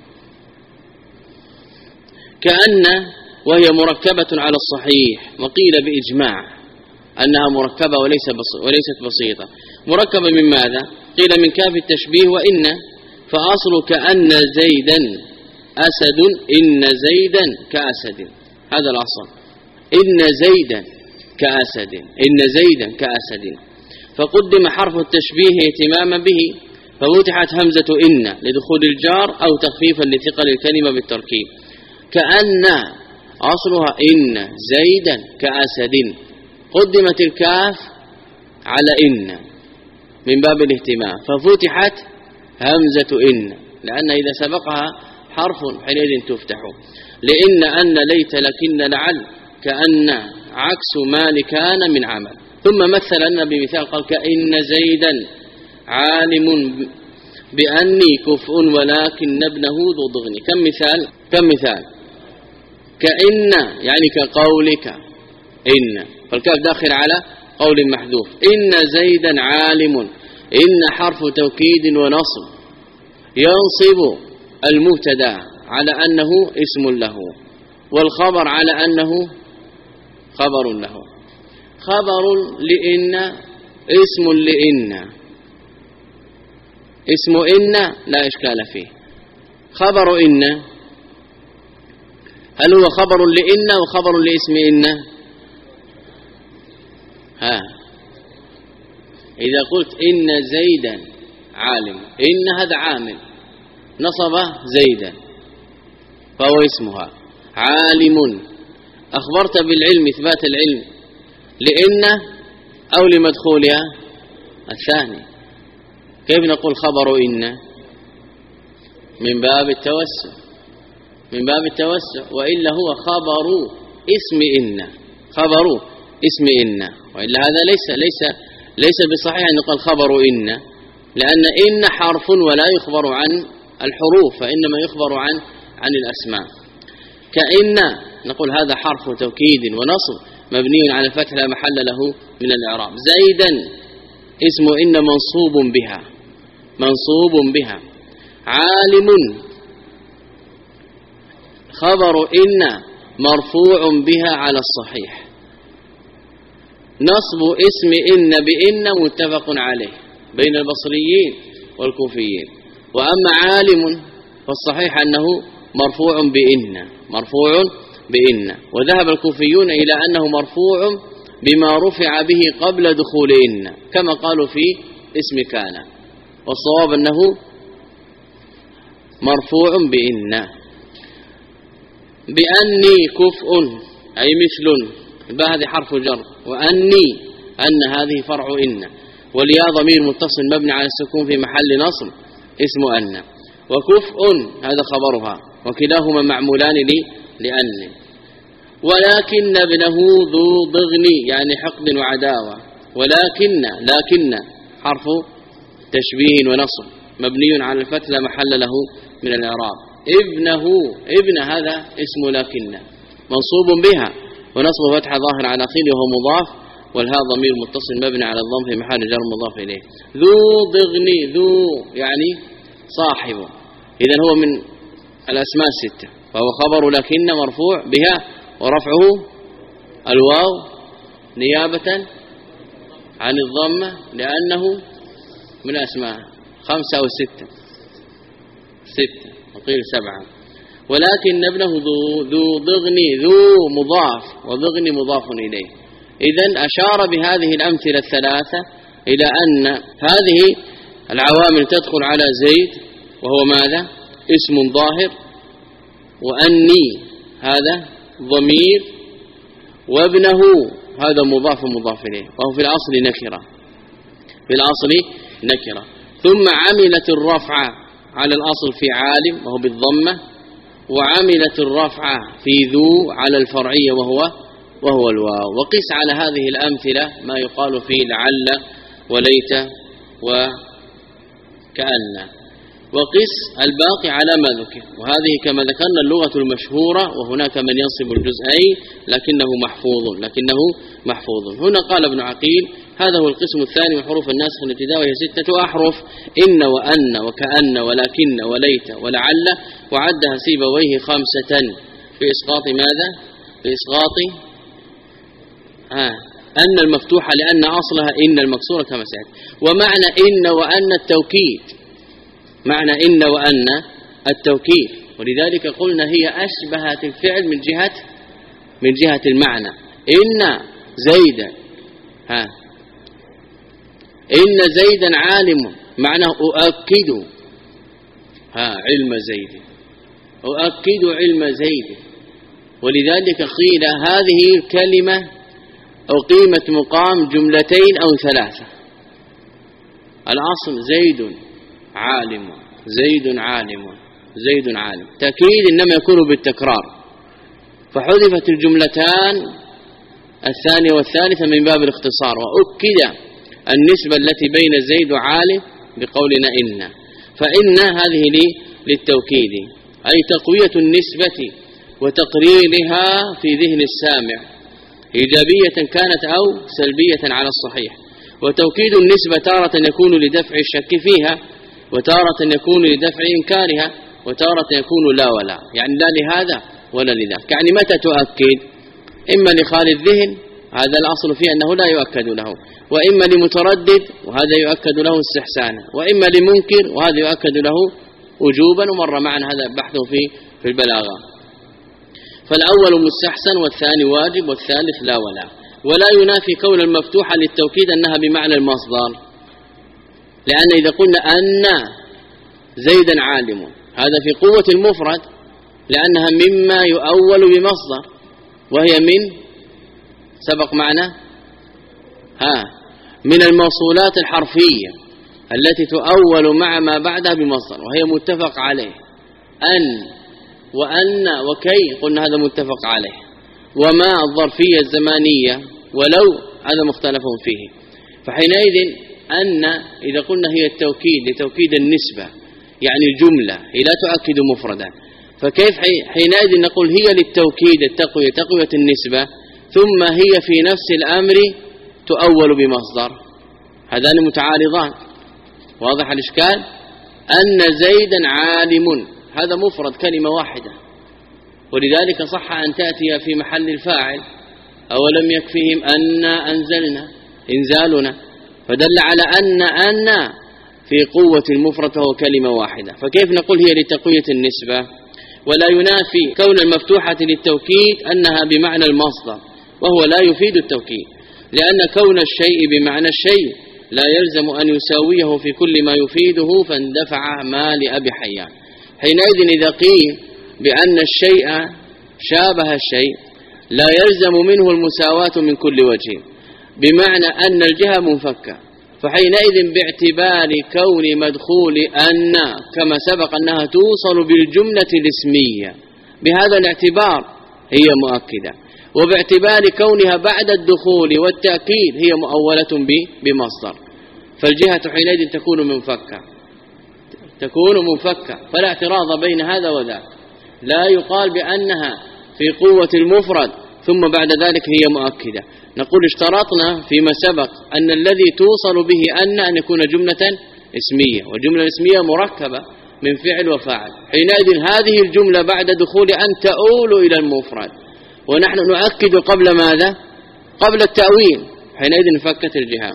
كأن وهي مركبة على الصحيح، وقيل بإجماع أنها مركبة وليس وليست بسيطة. مركبة من ماذا؟ قيل من كاف التشبيه وإن، فأصل كأن زيدا أسد إن زيدا كأسد، هذا الأصل، إن زيدا كأسد إن زيدا كأسد، فقدم حرف التشبيه اهتماما به، ففتحت همزة إن لدخول الجار أو تخفيفا لثقل الكلمة بالتركيب. كأن أصلها إن زيدا كأسد، قدمت الكاف على إن من باب الاهتمام، ففتحت همزة إن، لأن إذا سبقها حرف حينئذ تفتح. لإن أن ليت لكن لعل كأن عكس ما لكان من عمل. ثم مثل لنا بمثال قال كأن زيدا عالم بأني كفء ولكن ابنه ذو ضغن. كم مثال كم مثال كأن يعني كقولك إن، فالكاف داخل على قول محذوف. إن زيدا عالم، إن حرف توكيد ونصب ينصب المبتدا على أنه اسم له، والخبر على أنه خبر له. خبر لإن اسم لإن، اسم إن لا إشكال فيه. خبر إن هل هو خبر لإن وخبر لاسم إن؟ ها إذا قلت إن زيدا عالم، إن هذا عامل نصب زيدا فهو اسمها. عالم أخبرت بالعلم إثبات العلم لإن أو لمدخولها الثاني، كيف نقول خبر إن؟ من باب التوسع، من باب التوسع، وإلا هو خبر اسم إن، خبر اسم إن، وإلا هذا ليس ليس ليس بصحيح أن يقال خبر إن، لأن إن حرف ولا يخبر عن الحروف، فإنما يخبر عن عن الأسماء. كإن نقول هذا حرف توكيد ونصب مبني على الفتح لا محل له من الإعراب. زيدا اسم إن منصوب بها، منصوب بها. عالم خبر إن مرفوع بها على الصحيح. نصب اسم إن بإن متفق عليه بين البصريين والكوفيين. وأما عالم فالصحيح أنه مرفوع بإن، مرفوع بإن. وذهب الكوفيون إلى أنه مرفوع بما رفع به قبل دخول إن، كما قالوا في اسم كان، والصواب أنه مرفوع بإن. بأني كفء أي مثل، هذه حرف جر، وأني أن هذه فرع إن، والياء ضمير متصل مبني على السكون في محل نصب اسم أن. وكفء هذا خبرها، وكلاهما معمولان لأن. ولكن ابنه ذو ضغن يعني حقد وعداوة. ولكن لكن حرف تشبيه ونصب مبني على الفتح لا محل له من الإعراب. ابنه ابن هذا اسم لكن منصوب بها ونصب فتح ظاهر على آخره وهو مضاف، والهاء ضمير متصل مبني على الضم في محل جر مضاف إليه. ذو ضغن ذو يعني صاحبه، إذن هو من الأسماء الستة، فهو خبر لكن مرفوع بها ورفعه الواو نيابة عن الضمة لأنه من أسماء خمسة أو ستة ستة وقيل سبعة. ولكن ابنه ذو, ذو ضغن ذو مضاف وضغن مضاف إليه. إذن أشار بهذه الأمثلة الثلاثة إلى أن هذه العوامل تدخل على زيد وهو ماذا؟ اسم ظاهر، وأني هذا ضمير، وابنه هذا مضاف مضاف إليه، وهو في الأصل نكرة، في الأصل نكرة. ثم عملت الرفع على الأصل في عالم وهو بالضمة، وعملت الرفع في ذو على الفرعية وهو وهو الواو. وقس على هذه الأمثلة ما يقال في لعل وليت وكأن، وقس الباقي على ما ذكر. وهذه كما ذكرنا اللغة المشهورة، وهناك من ينصب الجزئين لكنه محفوظ لكنه محفوظ هنا قال ابن عقيل هذا هو القسم الثاني من حروف الناسخ الابتداء، وهي ستة أحرف: إن وأن وكأن ولكن وليت ولعل. وعدها سيبويه خمسة في إسقاط ماذا؟ في إسقاط آه أن المفتوحة، لأن أصلها إن المكسورة كما سيأتي. ومعنى إن وأن التوكيد، معنى إن وأن التوكيد، ولذلك قلنا هي أشبهت الفعل من جهة من جهة المعنى. إن زيدا ها إن زيدا عالم، معناه أؤكد ها علم زيد، أؤكد علم زيد. ولذلك قيل هذه الكلمة أقيمت مقام جملتين أو ثلاثة. الأصل زيد عالم، زيد عالم، زيد عالم. تأكيد إنما يكون بالتكرار، فحذفت الجملتان الثانية والثالثة من باب الاختصار، وأكد النسبة التي بين زيد وعالم بقولنا إن. فإن هذه لي للتوكيد، أي تقوية النسبة وتقريرها في ذهن السامع، إيجابية كانت أو سلبية على الصحيح. وتوكيد النسبة تارة يكون لدفع الشك فيها، وتارة يكون لدفع إنكارها، وتارة يكون لا ولا، يعني لا لهذا ولا لذاك. يعني متى تؤكد؟ إما لخالي الذهن، هذا الأصل فيه أنه لا يؤكد له، وإما لمتردد وهذا يؤكد له استحسانا، وإما لمنكر وهذا يؤكد له وجوبا. ومر معنا هذا بحثه في في البلاغة. فالأول مستحسن والثاني واجب والثالث لا ولا. ولا ينافي كون المفتوحة للتوكيد أنها بمعنى المصدر، لأن إذا قلنا أن زيدا عالم هذا في قوة المفرد، لأنها مما يؤول بمصدر، وهي من سبق معنا ها من الموصولات الحرفية، التي تؤول مع ما بعدها بمصدر، وهي متفق عليه. أن وأن وكي قلنا هذا متفق عليه. وما الظرفية الزمانية ولو هذا مختلف فيه. فحينئذ أن إذا قلنا هي التوكيد لتوكيد النسبة يعني الجملة هي لا تؤكد مفردا، فكيف حينئذ نقول هي للتوكيد التقوية تقوية النسبة ثم هي في نفس الأمر تؤول بمصدر؟ هذان متعارضان. واضح الإشكال؟ أن زيدا عالم هذا مفرد كلمة واحدة، ولذلك صح أن تأتي في محل الفاعل. أولم يكفيهم أن أنزلنا إنزالنا، فدل على أن أن في قوة المفرد وهو كلمة واحدة. فكيف نقول هي لتقوية النسبة؟ ولا ينافي كون المفتوحة للتوكيد أنها بمعنى المصدر، وهو لا يفيد التوكيد، لأن كون الشيء بمعنى الشيء لا يلزم أن يساويه في كل ما يفيده، فاندفع ما لأبي حيان. حينئذ إذا قيل بأن الشيء شابه الشيء لا يلزم منه المساواة من كل وجه، بمعنى أن الجهة منفكة، فحينئذ باعتبار كون مدخول أن كما سبق أنها توصل بالجملة الاسمية بهذا الاعتبار هي مؤكدة، وباعتبار كونها بعد الدخول والتأكيد هي مؤولة بمصدر، فالجهة حينئذ تكون منفكة تكون منفكة فلا اعتراض بين هذا وذاك. لا يقال بأنها في قوة المفرد ثم بعد ذلك هي مؤكدة. نقول اشترطنا فيما سبق أن الذي توصل به أن أن يكون جملة اسمية، والجملة الاسمية مركبة من فعل وفاعل. حينئذ هذه الجملة بعد دخول أن تؤول إلى المفرد، ونحن نؤكد قبل ماذا؟ قبل التأويل. حينئذ انفكت الجهة.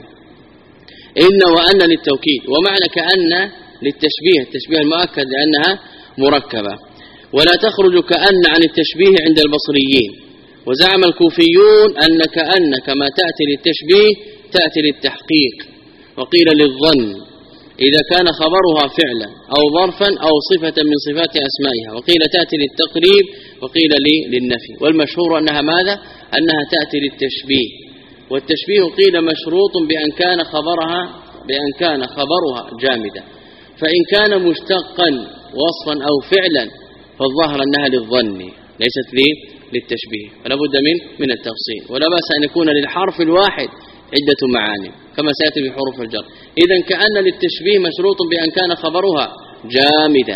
إن وأن للتوكيد، ومعنى كأن للتشبيه، التشبيه المؤكد لأنها مركبة. ولا تخرج كأن عن التشبيه عند البصريين، وزعم الكوفيون أن كأن كما تأتي للتشبيه تأتي للتحقيق، وقيل للظن إذا كان خبرها فعلا أو ظرفا أو صفة من صفات أسمائها، وقيل تأتي للتقريب، وقيل للنفي. والمشهور أنها ماذا؟ أنها تأتي للتشبيه. والتشبيه قيل مشروط بأن كان خبرها بأن كان خبرها جامدا، فإن كان مشتقا وصفا أو فعلا فالظاهر أنها للظن ليست للتشبيه، فلا بد من من التفصيل. ولا بأس أن يكون للحرف الواحد عدة معاني كما سيأتي بحروف الجر. إذن كأن للتشبيه مشروط بأن كان خبرها جامدا،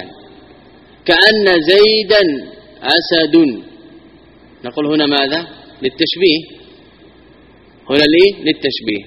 كأن زيدا أسد، نقول هنا ماذا؟ للتشبيه، هنا ليه؟ للتشبيه.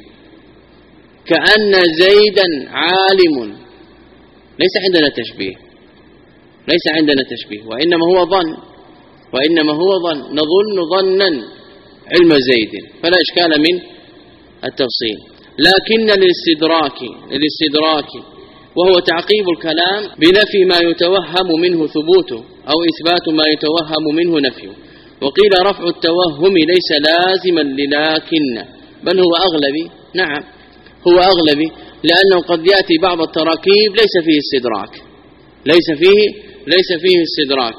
كأن زيدا عالم، ليس عندنا تشبيه، ليس عندنا تشبيه، وإنما هو ظن، وإنما هو ظن، نظن ظنا علم زيد، فلا إشكال من التفصيل. لكن للاستدراك للاستدراك وهو تعقيب الكلام بنفي ما يتوهم منه ثبوته أو إثبات ما يتوهم منه نفيه. وقيل رفع التوهم ليس لازما للكن، بل هو أغلبي. نعم هو أغلبي، لأنه قد يأتي بعض التراكيب ليس فيه استدراك، ليس فيه ليس فيه استدراك،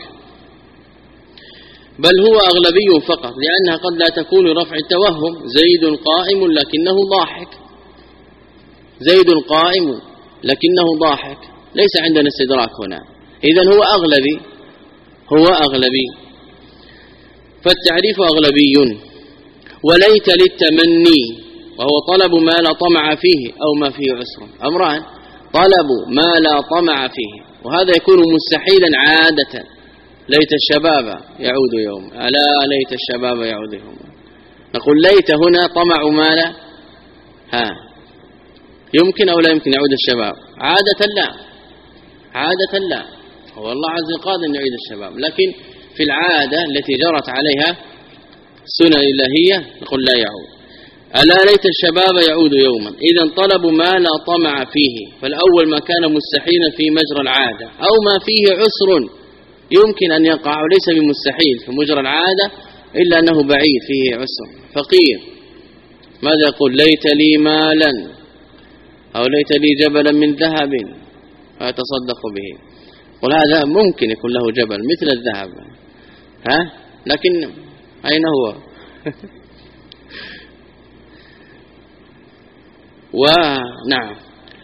بل هو أغلبي فقط، لأنها قد لا تكون رفع التوهم. زيد قائم لكنه ضاحك، زيد قائم لكنه ضاحك، ليس عندنا استدراك هنا. إذن هو أغلبي، هو أغلبي، فالتعريف أغلبي. وليت للتمني وهو طلب ما لا طمع فيه أو ما فيه عسر، أمران: طلب ما لا طمع فيه، وهذا يكون مستحيلا عادة. ليت الشباب يعود يوم، ألا ليت الشباب يعود يوم. نقول ليت هنا طمع ما لا، ها يمكن أو لا يمكن يعود الشباب؟ عادة لا، عادة لا، هو الله عز وجل قادر أن يعيد الشباب، لكن في العادة التي جرت عليها السنة الإلهية نقول لا يعود. ألا ليت الشباب يعود يوما. إذن طلب ما لا طمع فيه، فالأول ما كان مستحيلا في مجرى العادة، أو ما فيه عسر يمكن أن يقع، وليس بمستحيل في مجرى العادة إلا أنه بعيد فيه عسر. فقير ماذا يقول؟ ليت لي مالا أو ليت لي جبلا من ذهب فأتصدق به. قل هذا ممكن يكون له جبل مثل الذهب، ها لكن أين هو؟ ونعم.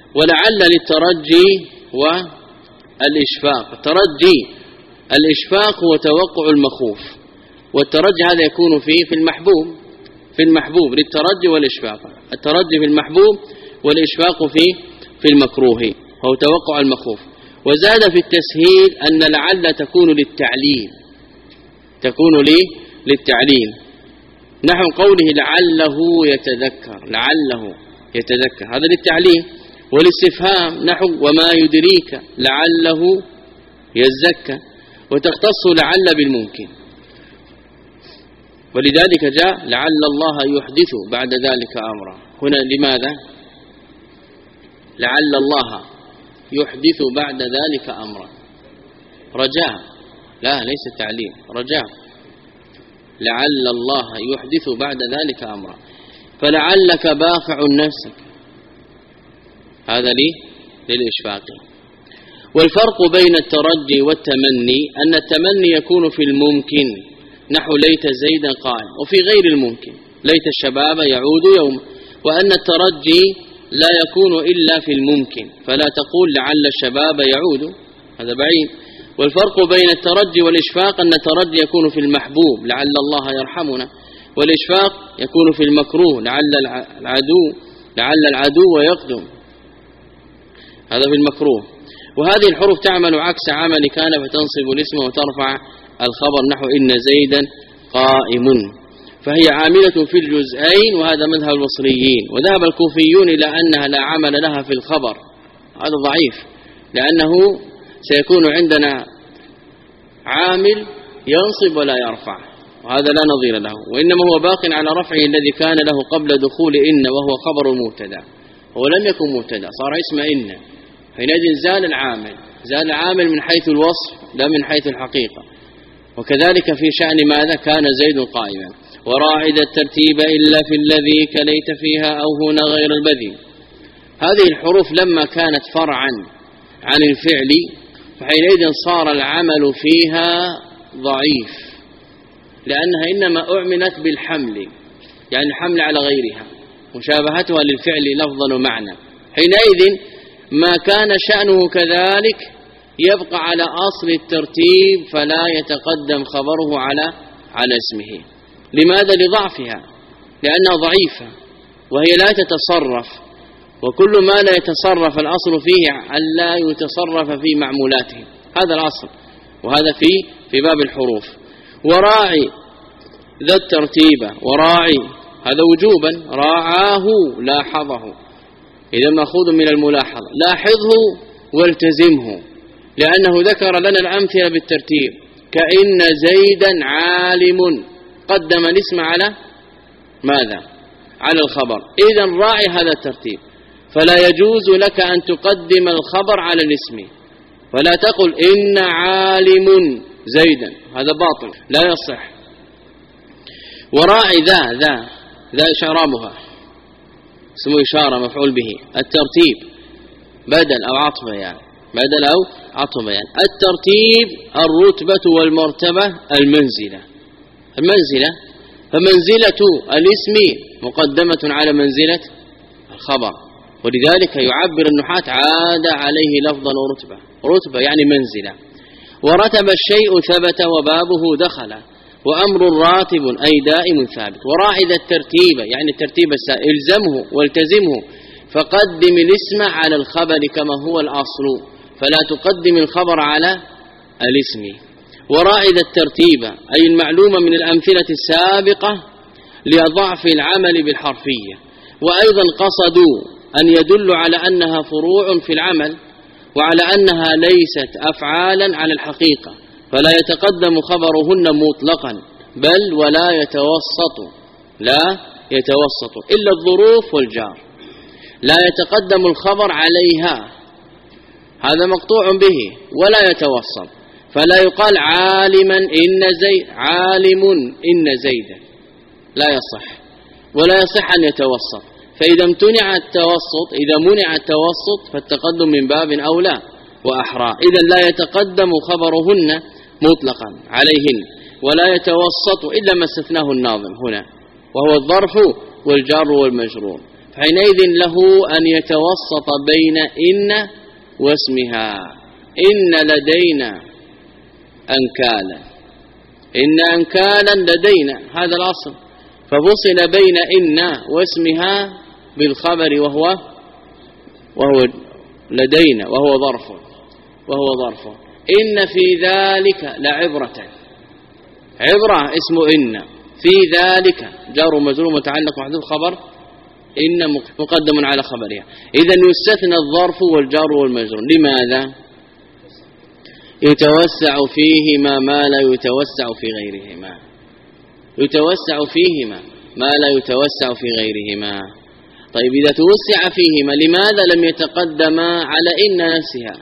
ولعل للترجي والإشفاق. الترجي الإشفاق هو توقع المخوف، والترجي هذا يكون فيه في المحبوب في المحبوب للترجي والإشفاق. الترجي في المحبوب والإشفاق في في المكروه، هو توقع المخوف. وزاد في التسهيل أن لعل تكون للتعليل تكون لي للتعليل نحو قوله لعله يتذكر لعله يتذكر هذا للتعليل. والاستفهام نحو وما يدريك لعله يزكى، وتختص لعل بالممكن. ولذلك جاء لعل الله يحدث بعد ذلك أمرا. هنا لماذا لعل الله يحدث بعد ذلك أمرا؟ رجاء، لا ليس تعليل، رجاء. لعل الله يحدث بعد ذلك أمرا، فلعلك باخع نفسك، هذا لي للإشفاق. والفرق بين الترجي والتمني أن التمني يكون في الممكن نحو ليت زيدا قائم، وفي غير الممكن ليت الشباب يعود يوم. وأن الترجي لا يكون إلا في الممكن، فلا تقول لعل الشباب يعود، هذا بعيد. والفرق بين الترجي والإشفاق أن الترجي يكون في المحبوب لعل الله يرحمنا، والإشفاق يكون في المكروه لعل العدو لعل العدو يقدم، هذا في المكروه. وهذه الحروف تعمل عكس عمل كان، فتنصب الاسم وترفع الخبر نحو إن زيدا قائم، فهي عاملة في الجزئين، وهذا مذهب البصريين. وذهب الكوفيون إلى أنها لا عمل لها في الخبر، هذا ضعيف، لأنه سيكون عندنا عامل ينصب ولا يرفع، وهذا لا نظير له، وإنما هو باق على رفعه الذي كان له قبل دخول إن، وهو خبر المبتدا، هو لم يكن مبتدا، صار اسم إن، حينئذ زال العامل زال العامل من حيث الوصف لا من حيث الحقيقة. وكذلك في شأن ماذا كان زيد قائما. وراعد الترتيب إلا في الذي كليت فيها أو هنا غير البذي. هذه الحروف لما كانت فرعا عن الفعل فحينئذ صار العمل فيها ضعيف، لأنها إنما أعملت بالحمل، يعني الحمل على غيرها، مشابهتها للفعل لفظا ومعنى. حينئذ ما كان شأنه كذلك يبقى على أصل الترتيب، فلا يتقدم خبره على على اسمه. لماذا؟ لضعفها، لأنها ضعيفة وهي لا تتصرف، وكل ما لا يتصرف الأصل فيه ألا يتصرف في معمولاته، هذا الأصل، وهذا في في باب الحروف. وراعي ذا الترتيب، وراعي هذا وجوبا، راعاه لاحظه، إذا مأخوذ من الملاحظة، لاحظه والتزمه، لأنه ذكر لنا الأمثلة بالترتيب، كأن زيدا عالم، قدم الاسم على ماذا؟ على الخبر. إذن راعي هذا الترتيب، فلا يجوز لك أن تقدم الخبر على الاسم، فلا تقل إن عالم زيدا، هذا باطل لا يصح. وراعي ذا ذا ذا إشارامها، اسمه إشارة مفعول به. الترتيب بدل أو عطف يعني، بدل أو عطف يعني. الترتيب الرتبة والمرتبة المنزلة المنزلة فمنزلة الاسم مقدمة على منزلة الخبر، ولذلك يعبر النحاة عاد عليه لفظا ورتبة، رتبة يعني منزلة. ورتب الشيء ثبت وبابه دخل، وأمر راتب أي دائم ثابت. وراعد الترتيب يعني الترتيب السائل، الزمه والتزمه، فقدم الاسم على الخبر كما هو الأصل، فلا تقدم الخبر على الاسم. وراعد الترتيب أي المعلومة من الأمثلة السابقة لضعف العمل بالحرفية. وأيضا قصدوا أن يدل على أنها فروع في العمل، وعلى أنها ليست أفعالا على الحقيقة، فلا يتقدم خبرهن مطلقا، بل ولا يتوسط لا يتوسط إلا الظروف والجار، لا يتقدم الخبر عليها، هذا مقطوع به، ولا يتوسط. فلا يقال عالما إن زيد عالم إن زيدا، لا يصح، ولا يصح أن يتوسط. فإذا امتنع التوسط إذا منع التوسط فالتقدم من باب أولى وأحرى. إذا لا يتقدم خبرهن مطلقا عليهن، ولا يتوسط إلا ما استثناه الناظم هنا، وهو الظرف والجار والمجرور. حينئذ له أن يتوسط بين إن واسمها. إن لدينا أنكالا، إن أنكالا لدينا، هذا الأصل، ففصل بين إن واسمها بالخبر وهو وهو لدينا وهو ظرف وهو ظرف. إن في ذلك لعبرة، عبرة اسم إن، في ذلك جار ومجرور متعلق محذوف خبر إن مقدم على خبرها. إذا يستثنى الظرف والجار والمجرور. لماذا؟ يتوسع فيهما ما لا يتوسع في غيرهما، يتوسع فيهما ما لا يتوسع في غيرهما. طيب إذا توسع فيهما لماذا لم يتقدما على إن نفسها؟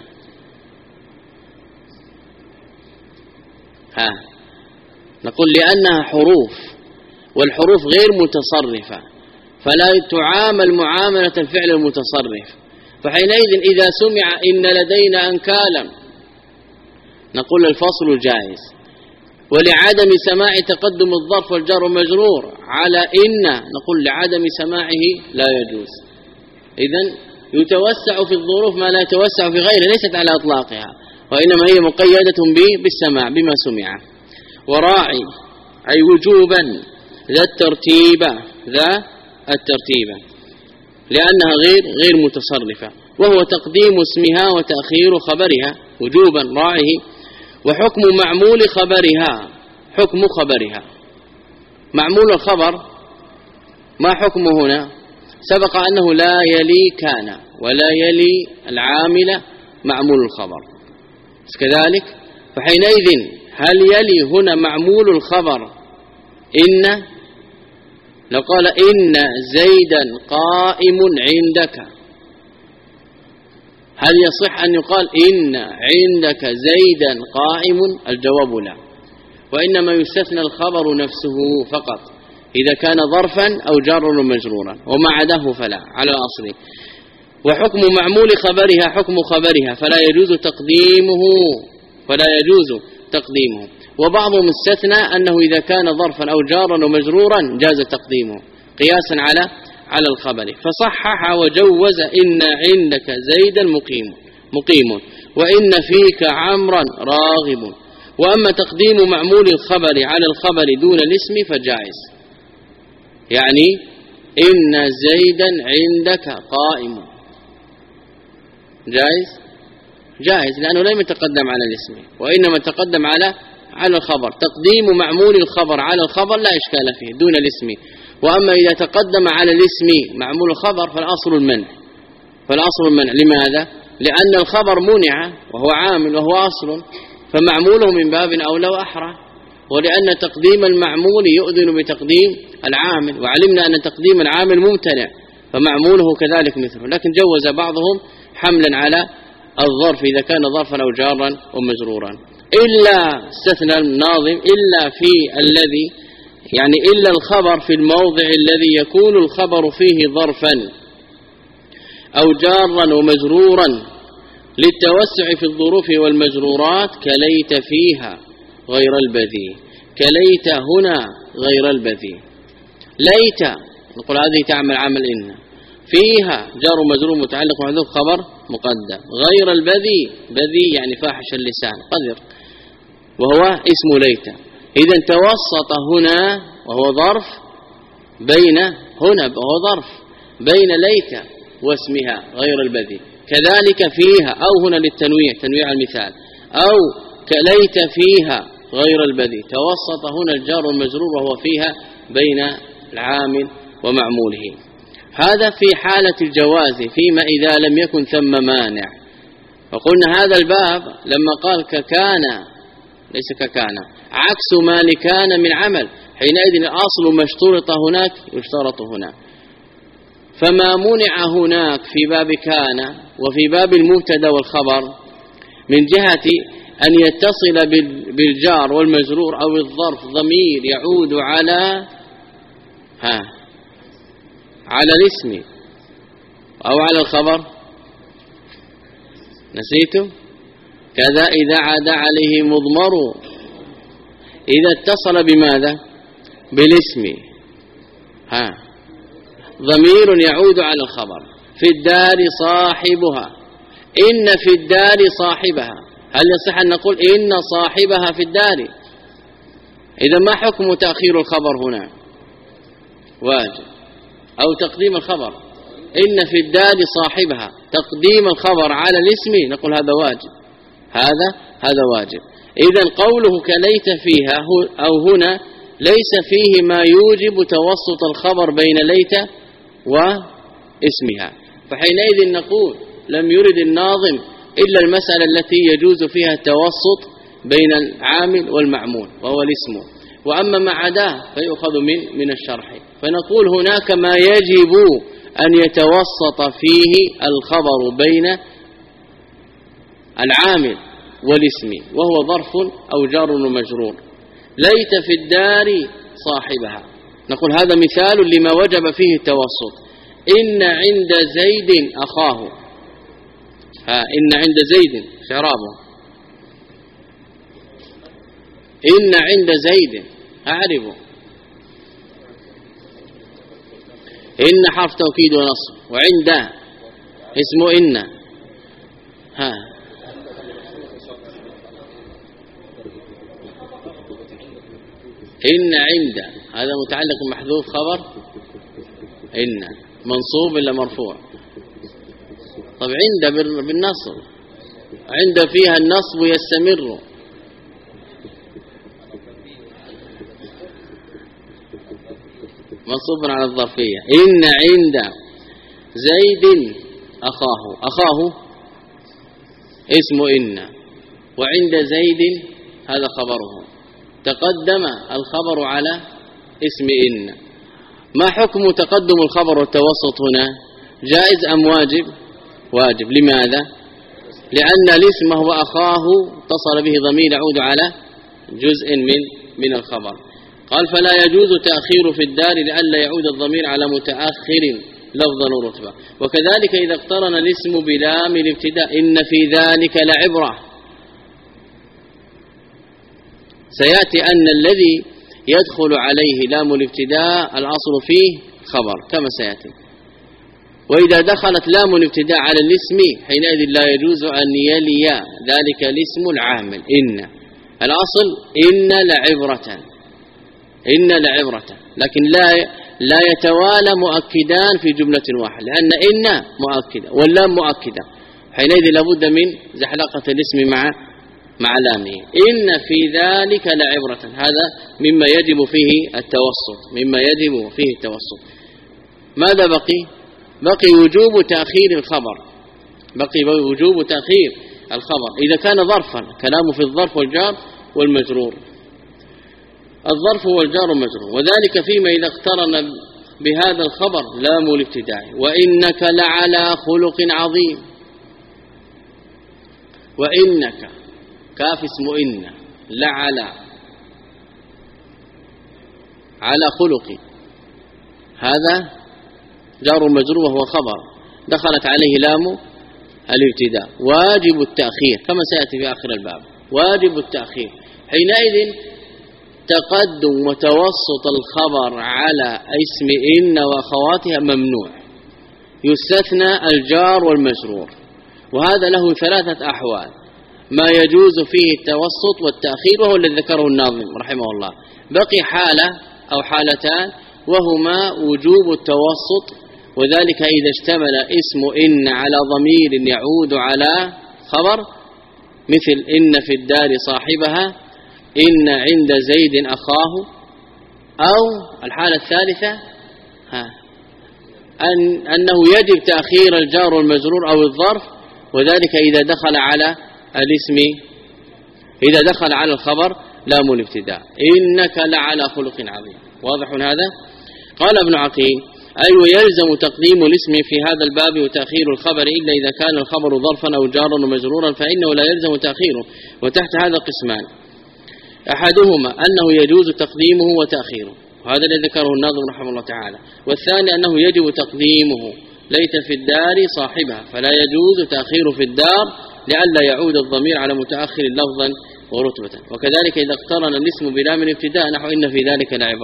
ها نقول لأنها حروف، والحروف غير متصرفة، فلا تعامل معاملة الفعل المتصرف. فحينئذ إذا سمع إن لدينا أنكالا نقول الفصل جائز، ولعدم سماع تقدم الظرف والجار والمجرور على إن نقول لعدم سماعه لا يجوز. إذن يتوسع في الظروف ما لا يتوسع في غيره، ليست على إطلاقها، وإنما هي مقيدة به بالسماع بما سمع. وراعي أي وجوبا ذا الترتيب، ذا الترتيب لأنها غير غير متصرفة، وهو تقديم اسمها وتأخير خبرها وجوبا راعيه. وحكم معمول خبرها، حكم خبرها، معمول الخبر ما حكمه هنا؟ سبق أنه لا يلي كان ولا يلي العامل معمول الخبر كذلك. فحينئذ هل يلي هنا معمول الخبر إن؟ لو قال إن زيدا قائم عندك، هل يصح أن يقال إن عندك زيدا قائم؟ الجواب لا، وإنما يستثنى الخبر نفسه فقط إذا كان ظرفا أو جارا ومجرورا، وما عداه فلا على الأصل. وحكم معمول خبرها حكم خبرها، فلا يجوز تقديمه فلا يجوز تقديمه. وبعضهم استثنى أنه إذا كان ظرفا أو جارا ومجرورا جاز تقديمه قياسا على على الخبر، فصحح وجوز إن عندك زيدا مقيم مقيم وإن فيك عمرا راغب. وأما تقديم معمول الخبر على الخبر دون الاسم فجائز، يعني إن زيدا عندك قائم جائز جائز لأنه لم يتقدم على الاسم، وإنما تقدم على على الخبر. تقديم معمول الخبر على الخبر لا إشكال فيه دون الاسم. وأما إذا تقدم على الاسم معمول الخبر فالأصل المنع، فالأصل المنع. لماذا؟ لأن الخبر منع وهو عامل وهو أصل، فمعموله من باب أولى وأحرى، ولأن تقديم المعمول يؤذن بتقديم العامل، وعلمنا أن تقديم العامل ممتنع، فمعموله كذلك مثله. لكن جوز بعضهم حملا على الظرف إذا كان ظرفا أو جارا ومجرورا، إلا استثنى الناظم إلا في الذي يعني إلا الخبر في الموضع الذي يكون الخبر فيه ظرفا أو جارا ومجرورا للتوسع في الظروف والمجرورات كليت فيها غير البذي. كليت هنا غير البذي. ليت نقول هذه تعمل عمل إن، فيها جار ومجرور متعلق محذوف خبر مقدم. غير البذي، بذي يعني فاحش اللسان قذر، وهو اسم ليت. إذا توسط هنا وهو ظرف بين هنا وهو ظرف بين ليت واسمها غير البذي. كذلك فيها أو هنا للتنويع تنويع المثال، أو كليت فيها غير البذي. توسط هنا الجار والمجرور وهو فيها بين العامل ومعموله. هذا في حالة الجواز، فيما إذا لم يكن ثم مانع. وقلنا هذا الباب لما قال ككان ليس ككان عكس ما لكان من عمل، حينئذ الأصل ما اشترط هناك يشترط هنا. فما منع هناك في باب كان وفي باب المبتدا والخبر من جهة أن يتصل بالجار والمجرور أو الظرف ضمير يعود على ها على الاسم أو على الخبر، نسيته؟ كذا إذا عاد عليه مضمر إذا اتصل بماذا؟ بالاسم. ها ضمير يعود على الخبر. في الدار صاحبها، إن في الدار صاحبها، هل يصح أن نقول إن صاحبها في الدار؟ إذا ما حكم تأخير الخبر هنا؟ واجب. أو تقديم الخبر، إن في الدار صاحبها، تقديم الخبر على الاسم نقول هذا واجب، هذا هذا واجب. إذن قوله كليت فيها أو هنا ليس فيه ما يوجب توسط الخبر بين ليت واسمها، فحينئذ نقول لم يرد الناظم إلا المسألة التي يجوز فيها التوسط بين العامل والمعمول وهو الاسم، وأما ما عداه فيؤخذ من من الشرح. فنقول هناك ما يجب أن يتوسط فيه الخبر بين العامل والاسم، وهو ظرف أو جار ومجرور. ليت في الدار صاحبها، نقول هذا مثال لما وجب فيه التوسط. إن عند زيد أخاه، ها إن عند زيد إعرابه، إن عند زيد أعربه، إن حرف توكيد ونصب، وعند اسمه إن، ها إن عند هذا متعلق محذوف خبر إن، منصوب ولا مرفوع؟ طب عند بالنصب، عند فيها النصب يستمر، منصوب على الظرفية. إن عند زيد أخاه، أخاه اسم إن، وعند زيد هذا خبره، تقدم الخبر على اسم إن. ما حكم تقدم الخبر والتوسط هنا؟ جائز أم واجب؟ واجب. لماذا؟ لأن الاسم هو أخاه اتصل به ضمير يعود على جزء من من الخبر. قال فلا يجوز تأخير في الدار لئلا يعود الضمير على متأخر لفظا ورتبة. وكذلك إذا اقترن الاسم بلام الابتداء، إن في ذلك لعبرة، سيأتي أن الذي يدخل عليه لام الابتداء الأصل فيه خبر كما سيأتي، وإذا دخلت لام الابتداء على الاسم حينئذ لا يجوز أن يلي ذلك الاسم العامل. إن الأصل إن لعبرة، إن لعبرة، لكن لا لا يتوالى مؤكدان في جملة واحدة، لأن إن مؤكدة واللام مؤكدة، حينئذ لابد من زحلقة الاسم مع مع لامه. إن في ذلك لعبرة، هذا مما يجب فيه التوسط، مما يجب فيه التوسط. ماذا بقي؟ بقي وجوب تأخير الخبر، بقي وجوب تأخير الخبر إذا كان ظرفا، كلامه في الظرف والجار والمجرور. الظرف هو الجار والمجرور، وذلك فيما إذا اقترن بهذا الخبر لام الابتداء، وإنك لعلى خلق عظيم، وإنك كاف اسم إن لعلى على خلق، هذا جار مجرور وهو خبر دخلت عليه لام الابتداء، واجب التأخير كما سيأتي في آخر الباب، واجب التأخير. حينئذ تقدم وتوسط الخبر على اسم إن وأخواتها ممنوع، يستثنى الجار والمجرور، وهذا له ثلاثة أحوال ما يجوز فيه التوسط والتأخير، وهو الذي ذكره الناظم رحمه الله. بقي حالة أو حالتان، وهما وجوب التوسط، وذلك إذا اشتمل اسم إن على ضمير يعود على خبر، مثل إن في الدار صاحبها، إن عند زيد أخاه. أو الحالة الثالثة ها أن أنه يجب تأخير الجار والمجرور أو الظرف، وذلك إذا دخل على الاسم، إذا دخل على الخبر لام الابتداء، إنك لعلى خلق عظيم. واضح هذا؟ قال ابن عقيل: أي ويلزم تقديم الاسم في هذا الباب وتأخير الخبر إلا إذا كان الخبر ظرفا أو جارا ومجرورا فإنه لا يلزم تأخيره. وتحت هذا قسمان: أحدهما أنه يجوز تقديمه وتأخيره، وهذا الذي ذكره الناظم رحمه الله تعالى. والثاني أنه يجب تقديمه، ليت في الدار صاحبها، فلا يجوز تأخيره في الدار لئلا يعود الضمير على متأخر لفظا ورتبة. وكذلك إذا اقترن الاسم بلام الابتداء نحو إن في ذلك لعبرة.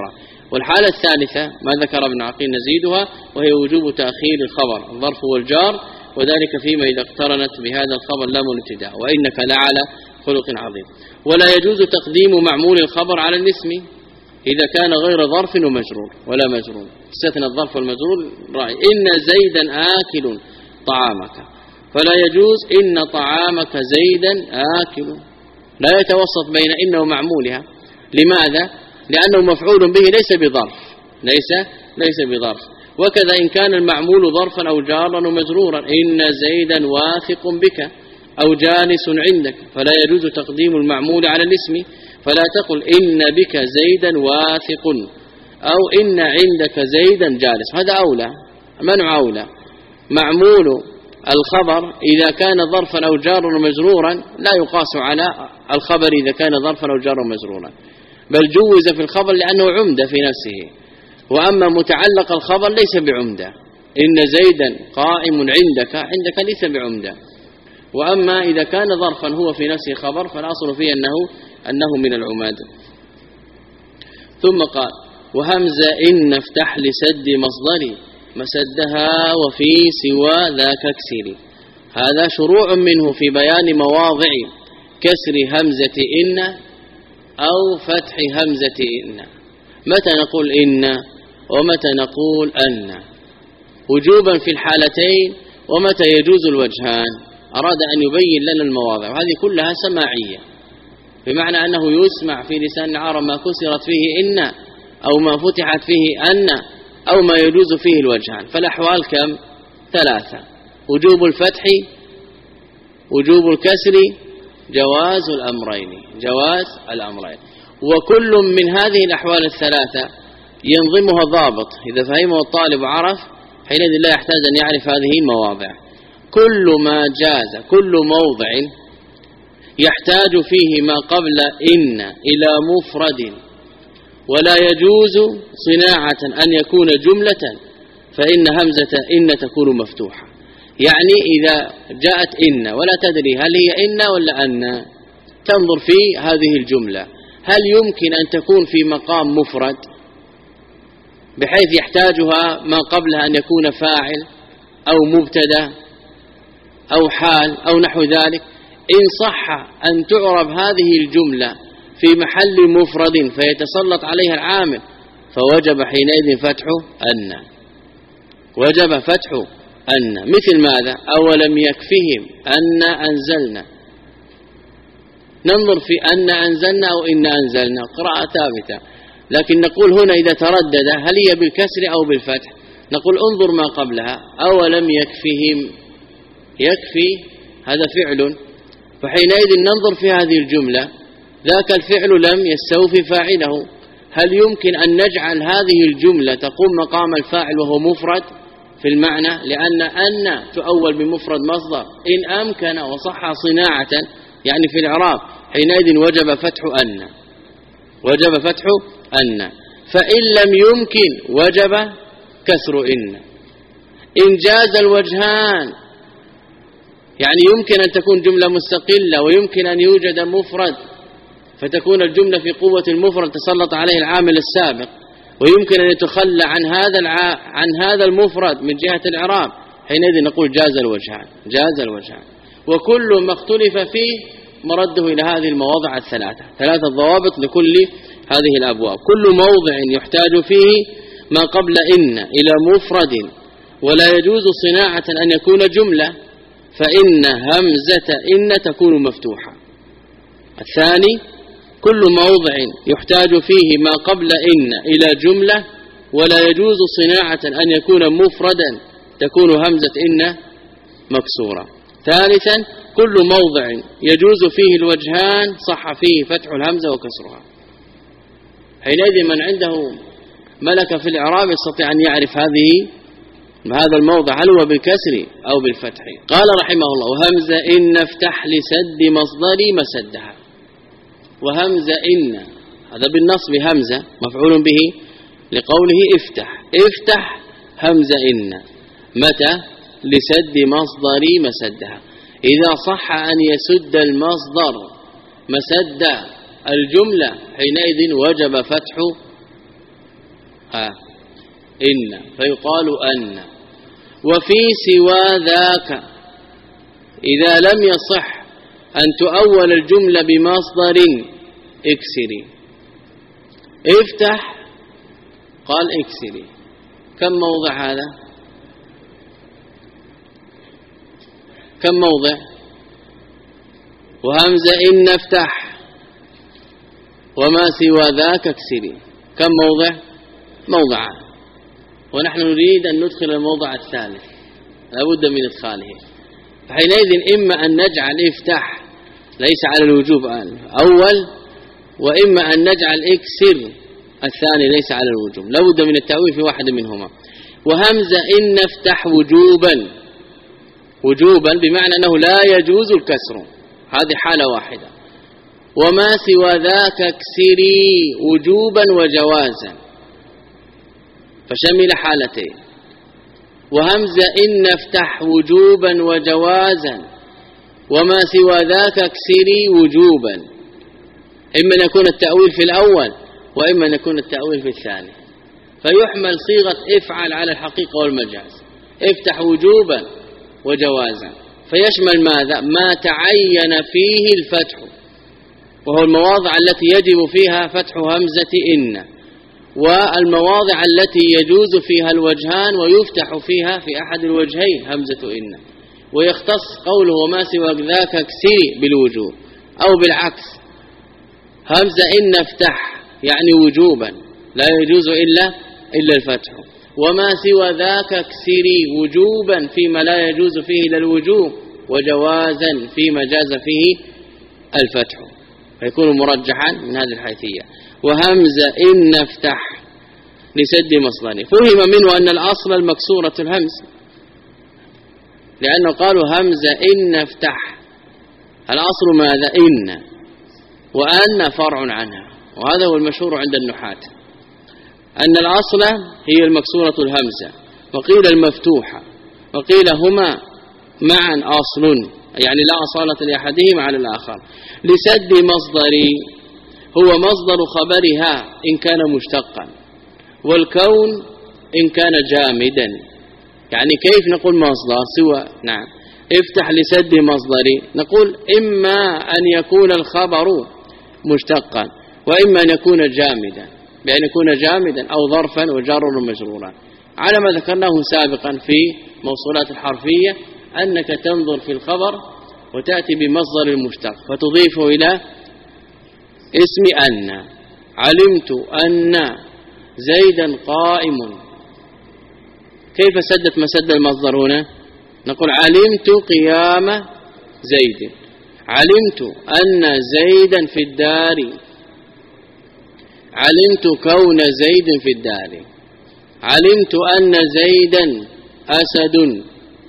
والحالة الثالثة ما ذكر ابن عقيل نزيدها، وهي وجوب تأخير الخبر الظرف والجار، وذلك فيما إذا اقترنت بهذا الخبر لام الابتداء، وإنك لعلى خلق عظيم. ولا يجوز تقديم معمول الخبر على الاسم إذا كان غير ظرف ومجرور ولا مجرور، استثنى الظرف والمجرور رأي إن زيدا آكل طعامك، فلا يجوز إن طعامك زيدا آكل، لا يتوسط بين إن ومعمولها. لماذا؟ لأنه مفعول به ليس بظرف، ليس ليس بظرف. وكذا إن كان المعمول ظرفا أو جارا ومجرورا، إن زيدا واثق بك أو جالس عندك، فلا يجوز تقديم المعمول على الاسم، فلا تقل إن بك زيدا واثق أو إن عندك زيدا جالس، هذا أولى، منع أولى. معمول الخبر إذا كان ظرفا أو جارا ومجرورا لا يقاس على الخبر إذا كان ظرفا أو جارا ومجرورا، بل جوز في الخبر لأنه عمدة في نفسه. وأما متعلق الخبر ليس بعمدة، إن زيدا قائم عندك، عندك ليس بعمدة. وأما إذا كان ظرفا هو في نفسه خبر فالأصل فيه أنه, أنه من العماد. ثم قال وهمز إن افتح لسد مصدري مسدها وفي سوى ذاك اكسري. هذا شروع منه في بيان مواضع كسر همزة إن أو فتح همزة إن. متى نقول إن ومتى نقول أن، وجوبا في الحالتين، ومتى يجوز الوجهان. أراد أن يبين لنا المواضع، وهذه كلها سماعية، بمعنى أنه يسمع في لسان العرب ما كسرت فيه إن أو ما فتحت فيه أن أو ما يجوز فيه الوجهان. فالأحوال كم؟ ثلاثة: وجوب الفتح، وجوب الكسر، جواز الأمرين، جواز الأمرين. وكل من هذه الأحوال الثلاثة ينظمها ضابط، إذا فهمه الطالب وعرف حينئذ لا يحتاج أن يعرف هذه المواضع. كل ما جاز، كل موضع يحتاج فيه ما قبل إن إلى مفرد ولا يجوز صناعة أن يكون جملة، فإن همزة إن تكون مفتوحة. يعني إذا جاءت إن ولا تدري هل هي إن ولا أن، تنظر في هذه الجملة هل يمكن أن تكون في مقام مفرد بحيث يحتاجها ما قبلها أن يكون فاعل أو مبتدا أو حال أو نحو ذلك. إن صح أن تعرب هذه الجملة في محل مفرد فيتسلط عليها العامل، فوجب حينئذ فتح أن، وجب فتح أن. مثل ماذا؟ أولم يكفهم أن أنزلنا. ننظر في أن أنزلنا أو إن أنزلنا، قراءة ثابتة، لكن نقول هنا إذا تردد هل هي بالكسر أو بالفتح، نقول انظر ما قبلها. أولم يكفهم، يكفي هذا فعل، فحينئذ ننظر في هذه الجملة ذاك الفعل لم يستوفي فاعله، هل يمكن أن نجعل هذه الجملة تقوم مقام الفاعل وهو مفرد في المعنى؟ لأن أن تؤول بمفرد مصدر، إن أمكن وصح صناعة يعني في الإعراب، حينئذ وجب فتح أن، وجب فتح أن. فإن لم يمكن وجب كسر إن. إن جاز الوجهان، يعني يمكن أن تكون جملة مستقلة ويمكن أن يوجد مفرد فتكون الجملة في قوة المفرد تسلط عليه العامل السابق، ويمكن أن يتخلى عن هذا الع... عن هذا المفرد من جهة الإعراب، حينئذ نقول جاز الوجهان، جاز الوجهان. وكل ما اختلف فيه مرده إلى هذه المواضع الثلاثة، ثلاثة ضوابط لكل هذه الأبواب. كل موضع يحتاج فيه ما قبل إن إلى مفرد ولا يجوز صناعة أن يكون جملة، فإن همزة إن تكون مفتوحة. الثاني كل موضع يحتاج فيه ما قبل إن إلى جملة ولا يجوز صناعة أن يكون مفردا، تكون همزة إن مكسورة. ثالثا كل موضع يجوز فيه الوجهان صح فيه فتح الهمزة وكسرها. حينئذ من عنده ملكة في الإعراب يستطيع أن يعرف هذه هذا الموضع هل هو بالكسر أو بالفتح. قال رحمه الله وهمزة إن افتح لسد مصدري مسدها. وهمزة إن هذا بالنصب همزة مفعول به لقوله افتح، افتح همزة إن متى؟ لسد مصدري مسدها. إذا صح أن يسد المصدر مسد الجملة حينئذ وجب فتح آه إن فيقال أن. وفي سوى ذاك إذا لم يصح أن تؤول الجملة بمصدر اكسري. افتح قال اكسري، كم موضع هذا؟ كم موضع؟ وهمزة إن افتح وما سوى ذاك اكسري، كم موضع؟ موضعان. ونحن نريد أن ندخل الموضع الثالث لابد من إدخاله، فحينئذ إما أن نجعل افتح ليس على الوجوب أول، وإما أن نجعل اكسر الثاني ليس على الوجوب، لابد من التأويل في واحد منهما. وهمزة إن افتح وجوبا، وجوبا بمعنى أنه لا يجوز الكسر، هذه حالة واحدة. وما سوى ذاك اكسري وجوبا وجوازا، فشمل حالتين. وهمزة إن افتح وجوبا وجوازا، وما سوى ذاك اكسري وجوبا، إما أن يكون التأويل في الأول وإما أن يكون التأويل في الثاني، فيحمل صيغة افعل على الحقيقة والمجاز، افتح وجوبا وجوازا، فيشمل ماذا؟ ما تعين فيه الفتح، وهو المواضع التي يجب فيها فتح همزة إن، والمواضع التي يجوز فيها الوجهان ويفتح فيها في أحد الوجهين همزة إن. ويختص قوله وما سوى ذاك اكسري بالوجوب، أو بالعكس همزة إن افتح يعني وجوبا لا يجوز إلا إلا الفتح، وما سوى ذاك اكسري وجوبا فيما لا يجوز فيه إلا الوجوب، وجوازا فيما جاز فيه الفتح، فيكون مرجحا من هذه الحيثية. وهمزة إن افتح لسد مصدره، فهم منه أن الأصل المكسورة الهمز، لأنه قالوا همزة إن افتح، الأصل ماذا؟ إن، وأن فرع عنها، وهذا هو المشهور عند النحاة أن الأصل هي المكسورة الهمزة، وقيل المفتوحة، وقيل هما معا أصل، يعني لا أصالة لأحدهما على الآخر. لسد مصدري هو مصدر خبرها إن كان مشتقا، والكون إن كان جامدا. يعني كيف نقول مصدر سوى؟ نعم افتح لسد مصدري، نقول إما أن يكون الخبر مشتقا، وإما أن يكون جامدا، بأن يكون جامدا أو ظرفا وجارا ومجرورا، على ما ذكرناه سابقا في موصولات الحرفية، أنك تنظر في الخبر وتأتي بمصدر المشتق فتضيفه إلى اسم أن. علمت أن زيدا قائم، كيف سدت مسد المصدر هنا؟ نقول علمت قيام زيد، علمت أن زيدا في الدار، علمت كون زيد في الدار، علمت أن زيدا أسد،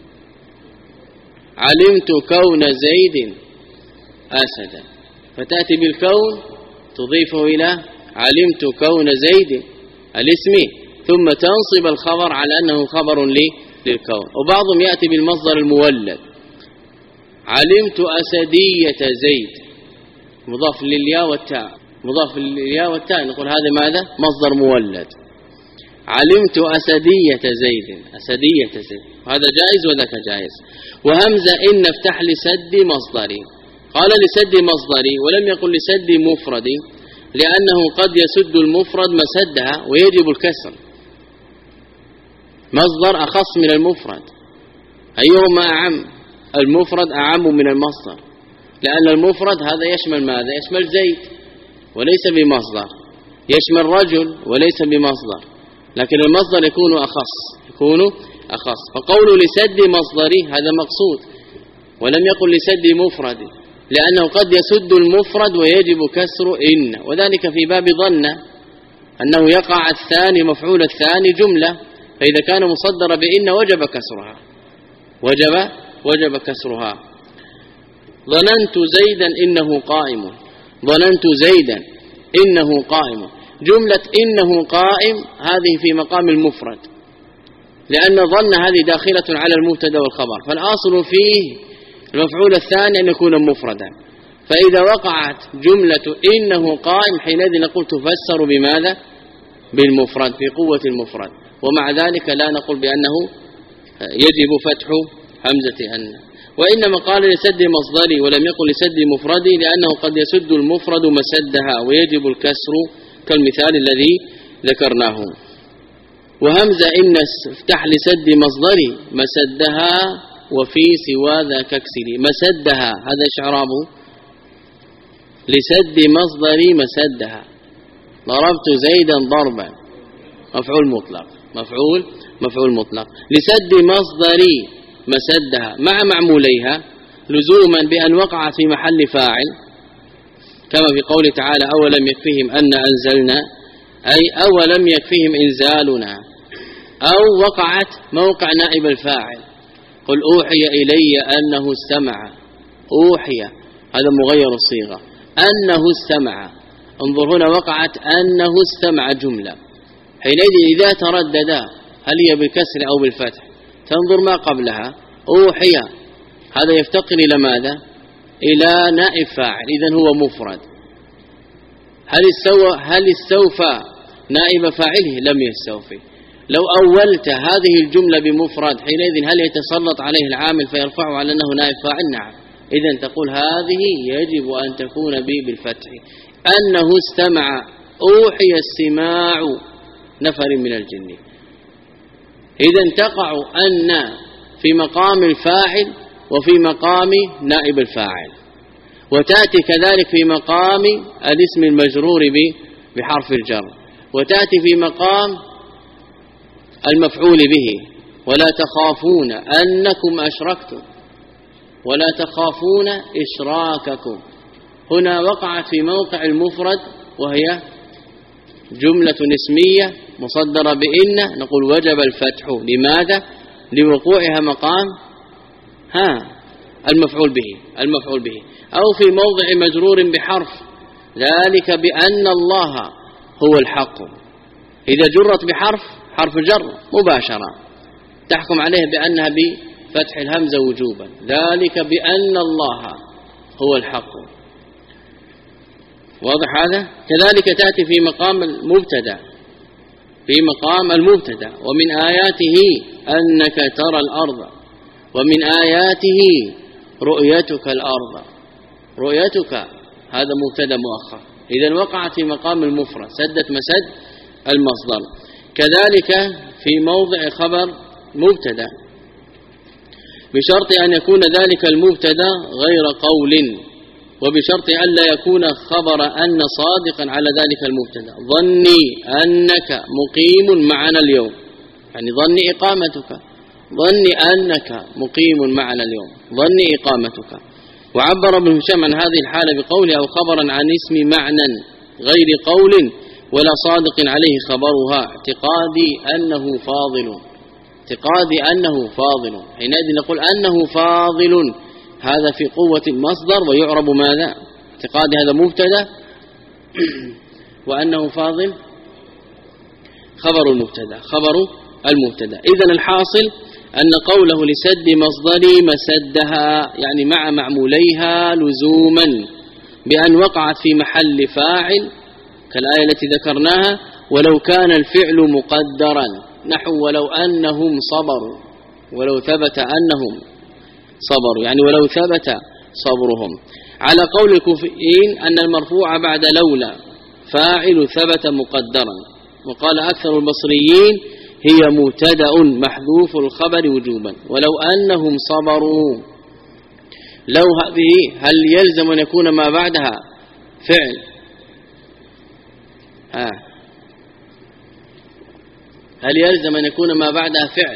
علمت كون زيد أسدا، فتأتي بالكون تضيفه إلى علمت كون زيد الاسم، ثم تنصب الخبر على أنه خبر للكون. وبعضهم يأتي بالمصدر المولد، علمت أسدية زيد، مضاف للياء والتاء، مضاف للياء والتاء، نقول هذا ماذا؟ مصدر مولد. علمت أسدية زيد، أسدية زيد، هذا جائز وذاك جائز. وهمزة إن افتح لسد مصدري، قال لسد مصدري ولم يقل لسد مفردي، لأنه قد يسد المفرد مسدها ويجب الكسر، مصدر أخص من المفرد، أيهما أعم؟ المفرد أعم من المصدر، لأن المفرد هذا يشمل ماذا؟ يشمل زيد وليس بمصدر، يشمل رجل وليس بمصدر، لكن المصدر يكون أخص، يكون أخص. فقول لسد مصدري هذا مقصود، ولم يقل لسد مفرد، لأنه قد يسد المفرد ويجب كسر إن، وذلك في باب ظن أنه يقع الثاني مفعول الثاني جملة، فإذا كان مصدر بإن وجب كسرها، وجب وجب كسرها. ظننت زيدا إنه قائم، ظننت زيدا إنه قائم، جملة إنه قائم هذه في مقام المفرد، لأن ظن هذه داخلة على المبتدا والخبر، فالأصل فيه المفعول الثاني أن يكون مفردا، فإذا وقعت جملة إنه قائم حينئذ نقول تفسر بماذا؟ بالمفرد في قوة المفرد، ومع ذلك لا نقول بأنه يجب فتح همزة أن، وإنما قال لسد مصدري ولم يقل لسد مفردي، لأنه قد يسد المفرد مسدها ويجب الكسر كالمثال الذي ذكرناه. وهمزة إن افتح لسد مصدري مسدها وفي سوى ذا ككسري. مسدها هذا إعرابه لسد مصدري مسدها. ضربت زيدا ضربا مفعول مطلق مفعول مفعول مطلق. لسد مصدري مسدها مع معموليها لزوما بأن وقع في محل فاعل، كما في قوله تعالى أولم يكفيهم أن أنزلنا، أي أولم يكفيهم إنزالنا، أو وقعت موقع نائب الفاعل. قل أوحي إلي أنه استمع. أوحي هذا مغير الصيغة، أنه استمع. انظر هنا وقعت أنه استمع جملة، حينئذ إذا ترددا هل هي بالكسر أو بالفتح تنظر ما قبلها. أوحي هذا يفتقر إلى ماذا؟ إلى نائب فاعل، إذن هو مفرد. هل استوى هل استوفى نائب فاعله؟ لم يستوفي. لو أولت هذه الجملة بمفرد حينئذ هل يتسلط عليه العامل فيرفعه على أنه نائب فاعل؟ نعم. إذن تقول هذه يجب أن تكون به بالفتح. أنه استمع أوحي استماع نفر من الجن. إذن تقع أن في مقام الفاعل وفي مقام نائب الفاعل، وتأتي كذلك في مقام الاسم المجرور بحرف الجر، وتأتي في مقام المفعول به. ولا تخافون أنكم أشركتم ولا تخافون إشراككم. هنا وقعت في موقع المفرد وهي جملة اسمية مصدرة بإن، نقول وجب الفتح. لماذا؟ لوقوعها مقام ها المفعول به المفعول به. أو في موضع مجرور بحرف، ذلك بأن الله هو الحق. إذا جرت بحرف حرف جر مباشرة تحكم عليه بأنها بفتح الهمزة وجوبا، ذلك بأن الله هو الحق. واضح هذا؟ كذلك تأتي في مقام المبتدا في مقام المبتدا ومن آياته أنك ترى الأرض، ومن آياته رؤيتك الأرض. رؤيتك هذا مبتدا مؤخر، إذن وقعت في مقام المفرد سدت مسد المصدر. كذلك في موضع خبر مبتدا بشرط أن يكون ذلك المبتدا غير قول، وبشرط أن لا يكون خبر أن صادقا على ذلك المبتدا. ظني أنك مقيم معنا اليوم، يعني ظني إقامتك. ظني أنك مقيم معنا اليوم، ظني إقامتك. وعبر ابن هشام عن هذه الحالة بقوله أو خبرا عن اسم معنى غير قول ولا صادق عليه خبرها، اعتقادي أنه فاضل اعتقادي أنه فاضل حينئذ نقول أنه فاضل، هذا في قوة المصدر ويعرب ماذا؟ اعتقادي هذا مبتدا وأنه فاضل خبر المبتدا خبر المبتدا. إذن الحاصل أن قوله لسد مصدري مسدها يعني مع معموليها لزوما بأن وقعت في محل فاعل كالآية التي ذكرناها، ولو كان الفعل مقدرا نحو ولو أنهم صبروا، ولو ثبت أنهم صبروا يعني ولو ثبت صبرهم. على قول الكوفيين أن المرفوع بعد لولا فاعل ثبت مقدرا، وقال أكثر البصريين هي مبتدأ محذوف الخبر وجوبا ولو أنهم صبروا. لو هذه هل يلزم أن يكون ما بعدها فعل؟ ها هل يلزم أن يكون ما بعدها فعل؟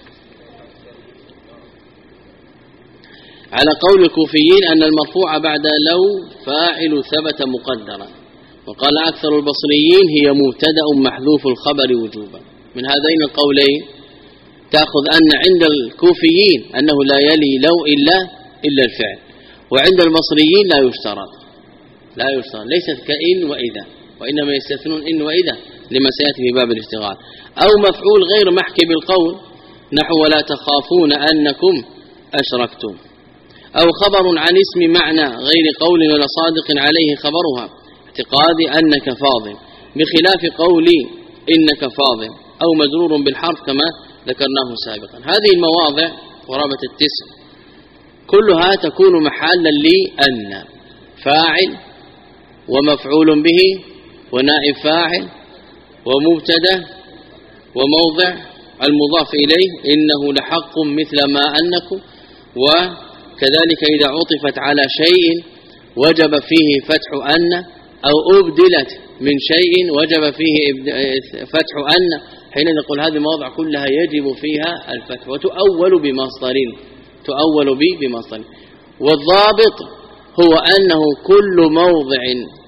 على قول الكوفيين أن المرفوع بعد لو فاعل ثبت مقدرا، وقال أكثر البصريين هي مبتدأ محذوف الخبر وجوبا. من هذين القولين تأخذ أن عند الكوفيين أنه لا يلي لو إلا إلا الفعل، وعند البصريين لا يشترط لا يشترط ليست كإن وإذا، وإنما يستثنون إن وإذا لما سيأتي في باب الاشتغال. أو مفعول غير محكي بالقول نحو ولا تخافون أنكم أشركتم. أو خبر عن اسم معنى غير قول ولا صادق عليه خبرها اعتقادي أنك فاضل، بخلاف قولي إنك فاضل، أو مجرور بالحرف كما ذكرناه سابقا. هذه المواضع قرابة التسع كلها تكون محلا لأن، فاعل ومفعول به ونائب فاعل ومبتدا وموضع المضاف إليه إنه لحق مثل ما أنكم. وكذلك إذا عطفت على شيء وجب فيه فتح أن، أو أبدلت من شيء وجب فيه فتح أن، حين نقول هذه المواضع كلها يجب فيها الفتح، وتؤول بمصدر تؤول بمصدر. والضابط هو أنه كل موضع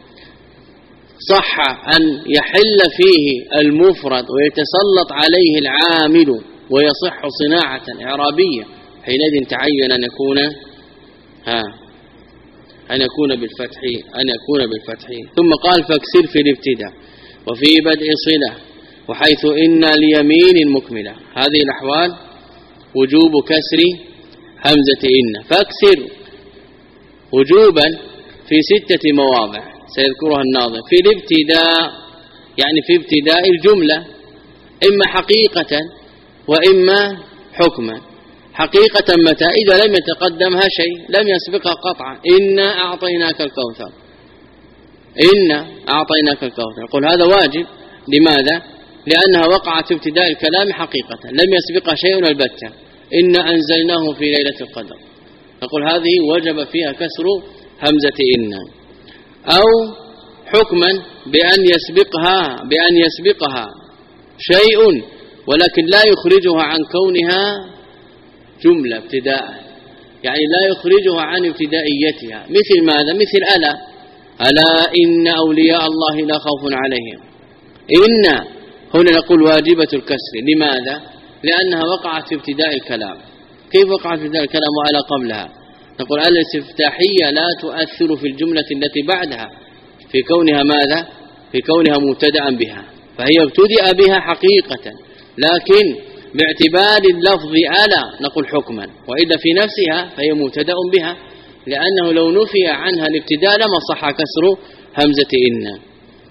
صح أن يحل فيه المفرد ويتسلط عليه العامل ويصح صناعة إعرابية، حينئذ تعين أن يكون ها أن يكون بالفتح أن يكون بالفتح. ثم قال فاكسر في الابتداء وفي بدء صلة وحيث إن ليمين مكملة. هذه الأحوال وجوب كسر همزة إن، فاكسر وجوبا في ستة مواضع سيذكرها الناظم. في الابتداء يعني في ابتداء الجملة، إما حقيقة وإما حكما. حقيقة متى؟ إذا لم يتقدمها شيء، لم يسبقها قطعا. إنا أعطيناك الكوثر، إنا أعطيناك الكوثر، نقول هذا واجب. لماذا؟ لأنها وقعت في ابتداء الكلام حقيقة، لم يسبقها شيء البتة. إنا أنزلناه في ليلة القدر، نقول هذه وجب فيها كسر همزة إن. أو حكما بأن يسبقها بأن يسبقها شيء ولكن لا يخرجها عن كونها جملة ابتداء، يعني لا يخرجها عن ابتدائيتها. مثل ماذا؟ مثل ألا ألا إن أولياء الله لا خوف عليهم. إن هنا نقول واجبة الكسر. لماذا؟ لأنها وقعت في ابتداء الكلام. كيف وقعت في ابتداء الكلام وألا قبلها؟ نقول ألا الاستفتاحية لا تؤثر في الجملة التي بعدها في كونها ماذا؟ في كونها مبتدأ بها، فهي ابتدأ بها حقيقة، لكن باعتبار اللفظ ألا نقول حكما، وإذا في نفسها فهي مبتدأ بها، لأنه لو نفي عنها الابتداء لما صح كسر همزة إن.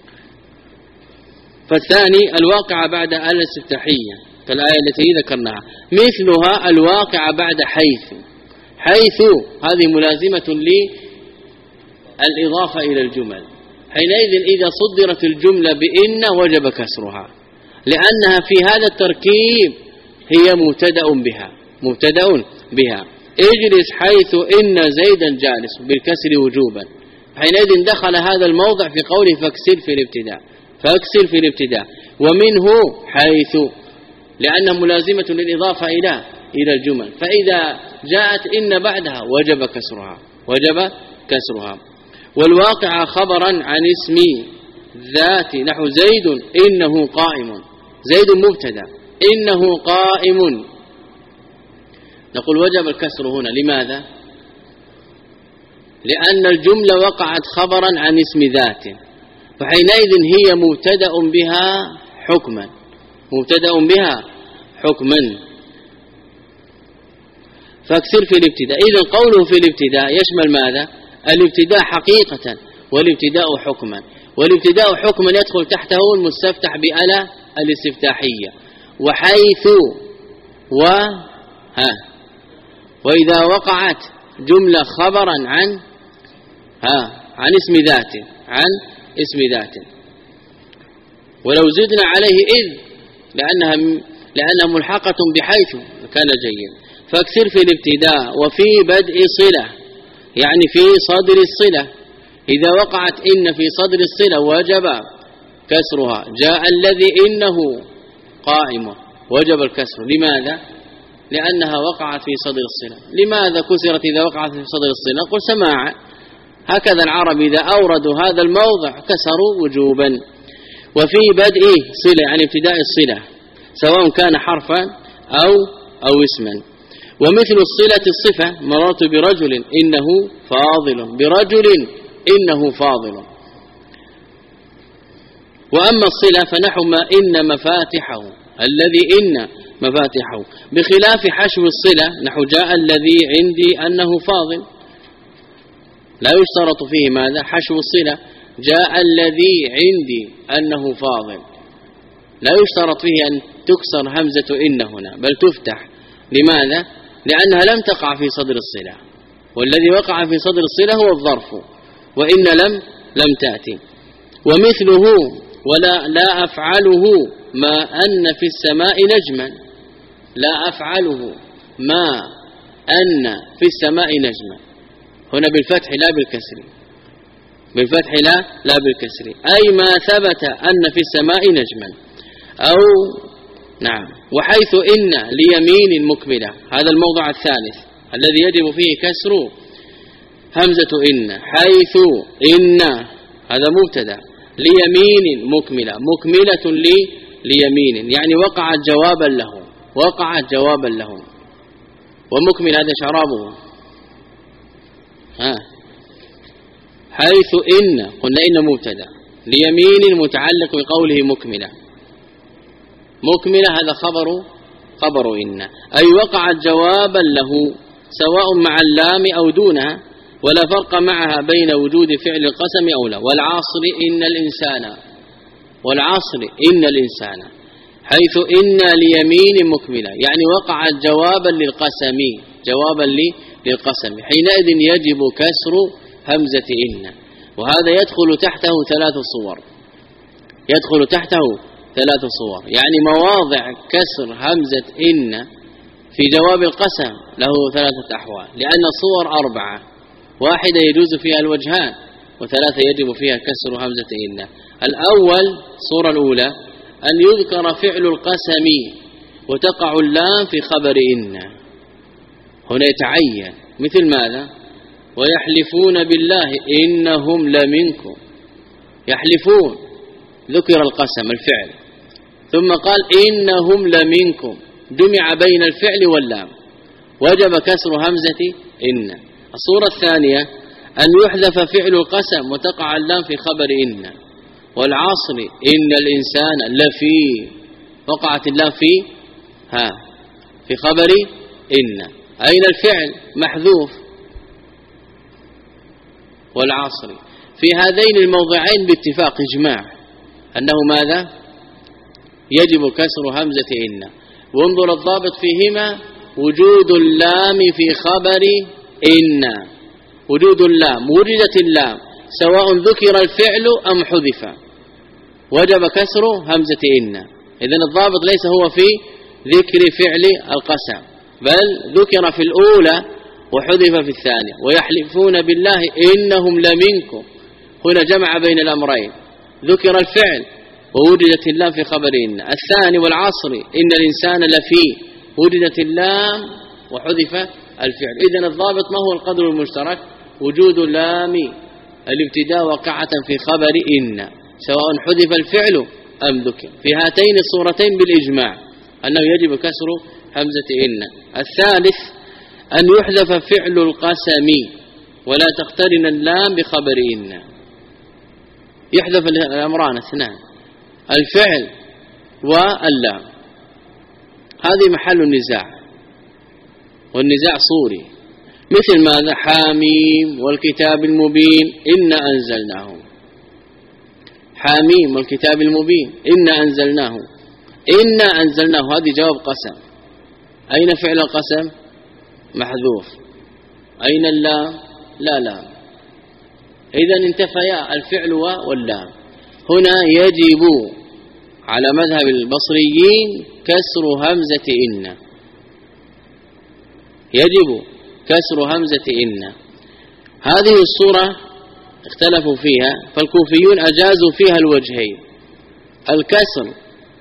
فالثاني الواقع بعد ألا الاستفتاحية كالآية التي ذكرناها، مثلها الواقع بعد حيث. حيث هذه ملازمة للإضافة إلى الجمل، حينئذ إذا صدرت الجملة بإن وجب كسرها، لأنها في هذا التركيب هي مبتدأ بها مبتدأ بها. اجلس حيث إن زيدا جالس بالكسر وجوبا، حينئذ دخل هذا الموضع في قوله فاكسر في الابتداء فاكسر في الابتداء ومنه حيث، لأنها ملازمة للإضافة إلى إلى الجمل. فإذا جاءت إن بعدها وجب كسرها وجب كسرها. والواقع خبرا عن اسم ذات نحو زيد إنه قائم، زيد مبتدا إنه قائم، نقول وجب الكسر هنا. لماذا؟ لأن الجملة وقعت خبرا عن اسم ذات، فحينئذ هي مبتدا بها حكما مبتدا بها حكما فاكسر في الابتداء. إذن قوله في الابتداء يشمل ماذا؟ الابتداء حقيقة والابتداء حكما. والابتداء حكما يدخل تحته المستفتح بألا الاستفتاحية وحيث و ها وإذا وقعت جملة خبرا عن ها عن اسم ذات عن اسم ذات. ولو زدنا عليه إذ لأنها لأنها ملحقة بحيث كان جيد. فاكسر في الابتداء وفي بدء صلة، يعني في صدر الصلة. إذا وقعت إن في صدر الصلة وجب كسرها. جاء الذي إنه قائم وجب الكسر. لماذا؟ لأنها وقعت في صدر الصلة. لماذا كسرت إذا وقعت في صدر الصلة؟ قل سماعا، هكذا العرب إذا أوردوا هذا الموضع كسروا وجوبا. وفي بدء صلة يعني ابتداء الصلة، سواء كان حرفا أو أو اسما. ومثل الصلة الصفة مررت برجل إنه فاضل، برجل إنه فاضل. وأما الصلة فنحو ما إن مفاتحه، الذي إن مفاتحه، بخلاف حشو الصلة نحو جاء الذي عندي أنه فاضل، لا يشترط فيه ماذا؟ حشو الصلة. جاء الذي عندي أنه فاضل، لا يشترط فيه أن تكسر همزة إن هنا، بل تفتح. لماذا؟ لأنها لم تقع في صدر الصلة، والذي وقع في صدر الصلة هو الظرف، وإن لم لم تأتي. ومثله ولا لا أفعله ما أن في السماء نجما، لا أفعله ما أن في السماء نجما، هنا بالفتح لا بالكسر، بالفتح لا لا بالكسر، أي ما ثبت أن في السماء نجما. أو نعم. وحيث إن ليمين مكملة، هذا الموضع الثالث الذي يجب فيه كسر همزة إن. حيث إن هذا مبتدا، ليمين مكملة، مكملة لي ليمين، يعني وقعت جوابا له، وقعت جوابا له. ومكمل هذا شرابه. ها حيث إن قلنا إن مبتدا، ليمين متعلق بقوله مكملة، مكملة هذا خبر خبر إن، أي وقعت جوابا له سواء مع اللام أو دونها، ولا فرق معها بين وجود فعل القسم أو لا. والعصر إن الإنسان، والعصر إن الإنسان، حيث إن ليمين مكملة، يعني وقعت جوابا للقسم، جوابا للقسم، حينئذ يجب كسر همزة إن. وهذا يدخل تحته ثلاث صور، يدخل تحته ثلاث صور، يعني مواضع كسر همزة إن في جواب القسم له ثلاثة أحوال، لأن الصور أربعة، واحدة يجوز فيها الوجهان، وثلاثة يجب فيها كسر همزة إن. الأول الصورة الأولى أن يذكر فعل القسم وتقع اللام في خبر إن، هنا يتعين، مثل ماذا؟ ويحلفون بالله إنهم لمنكم، يحلفون ذكر القسم الفعل، ثم قال إنهم لمنكم، جمع بين الفعل واللام، وجب كسر همزة إن. الصورة الثانية أن يحذف فعل القسم وتقع اللام في خبر إن. والعصر إن الإنسان لفي، وقعت اللام في ها في خبر إن، أين الفعل؟ محذوف. والعصر في هذين الموضعين باتفاق إجماع أنه ماذا؟ يجب كسر همزة إن. وانظر الضابط فيهما وجود اللام في خبر إن، وجود اللام، وجدت اللام سواء ذكر الفعل أم حذف، وجب كسر همزة إن. إذن الضابط ليس هو في ذكر فعل القسم، بل ذكر في الأولى وحذف في الثانية. ويحلفون بالله إنهم لمنكم، هنا جمع بين الأمرين، ذكر الفعل ووجدت اللام في خبر إن. الثاني والعصر إن الإنسان لفي، وجدت اللام وحذف الفعل. إذن الضابط ما هو القدر المشترك؟ وجود لام الابتداء وقعة في خبر إن، سواء حذف الفعل أم ذكر، في هاتين الصورتين بالإجماع أنه يجب كسر همزة إن. الثالث أن يحذف فعل القسم ولا تقترن اللام بخبر إن، يحذف الأمران اثنان، الفعل واللام، هذه محل النزاع، والنزاع صوري، مثل ماذا؟ حاميم والكتاب المبين إن أنزلناه، حاميم والكتاب المبين إن أنزلناه، إن أنزلناه هذه جواب قسم، أين فعل القسم؟ محذوف، أين اللام؟ لا لام، إذن انتفيا الفعل واللام. هنا يجب على مذهب البصريين كسر همزة إن، يجب كسر همزة إن. هذه الصورة اختلفوا فيها، فالكوفيون أجازوا فيها الوجهين، الكسر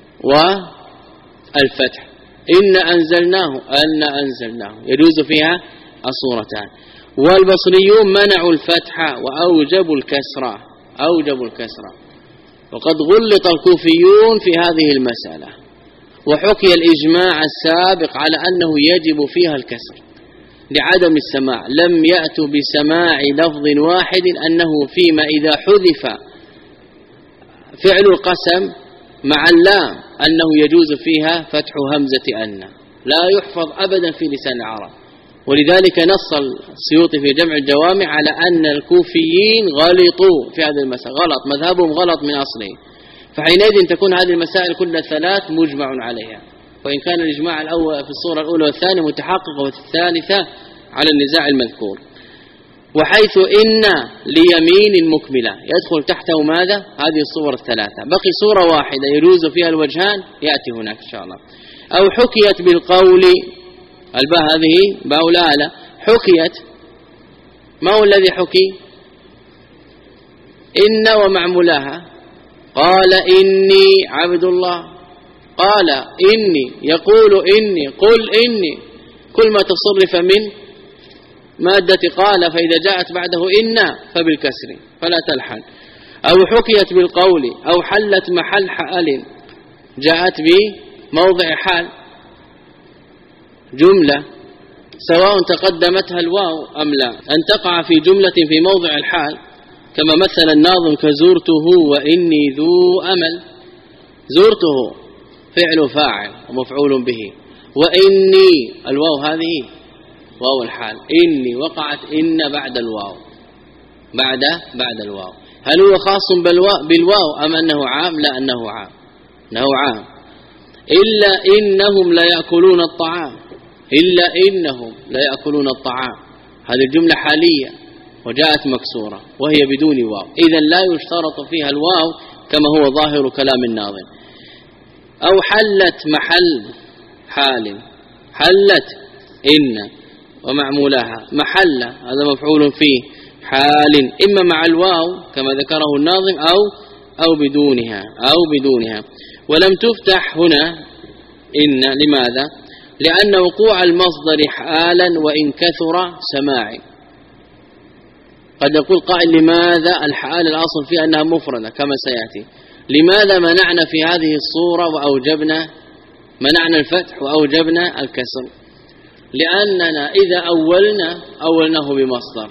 والفتح، إن أنزلناه أن أنزلناه يجوز فيها الصورتان. والبصريون منعوا الفتح وأوجبوا الكسر، أوجبوا الكسر. وقد غلط الكوفيون في هذه المسألة، وحكي الإجماع السابق على أنه يجب فيها الكسر لعدم السماع، لم يأتوا بسماع لفظ واحد أنه فيما إذا حذف فعل القسم مع اللام أنه يجوز فيها فتح همزة أن، لا يحفظ أبدا في لسان العرب. ولذلك نص السيوطي في جمع الجوامع على أن الكوفيين غلطوا في هذه المسألة، غلط، مذهبهم غلط من أصله، فحينئذ تكون هذه المسائل كلها ثلاث مجمع عليها، وإن كان الإجماع الأول في الصورة الأولى والثانية متحقق وفي الثالثة على النزاع المذكور. وحيث إن ليمين مكملة يدخل تحته ماذا؟ هذه الصور الثلاثة. بقي صورة واحدة يجوز فيها الوجهان يأتي هناك إن شاء الله. أو حكيت بالقول، الباء هذه باء الآلة، حكيت، ما هو الذي حكي؟ إن ومعمولها. قال إني عبد الله، قال إني، يقول إني، قل إني، كل ما تصرف من مادة قال فإذا جاءت بعده إن فبالكسر فلا تلحن. أو حكيت بالقول، أو حلت محل حال، جاءت بموضع حال جملة سواء تقدمتها الواو أم لا، أن تقع في جملة في موضع الحال، كما مثل الناظم كزرته وإني ذو أمل. زرته فعل فاعل ومفعول به، وإني الواو هذه واو الحال، إني وقعت إن بعد الواو، بعد بعد الواو. هل هو خاص بالواو أم أنه عام؟ لا، أنه عام، أنه عام. إلا إنهم لا يأكلون الطعام، إلا إنهم لا يأكلون الطعام، هذه الجملة حالية وجاءت مكسورة وهي بدون واو، إذن لا يشترط فيها الواو كما هو ظاهر كلام الناظم. أو حلت محل حال، حلت إن ومعمولها، محل هذا مفعول فيه، حال إما مع الواو كما ذكره الناظم أو أو بدونها أو بدونها. ولم تفتح هنا إن، لماذا؟ لأن وقوع المصدر حالا وإن كثر سماعي. قد يقول قائل لماذا الحال الأصل فيها أنها مفردة كما سيأتي، لماذا منعنا في هذه الصورة وأوجبنا منعنا الفتح وأوجبنا الكسر؟ لأننا إذا أولنا أولناه بمصدر،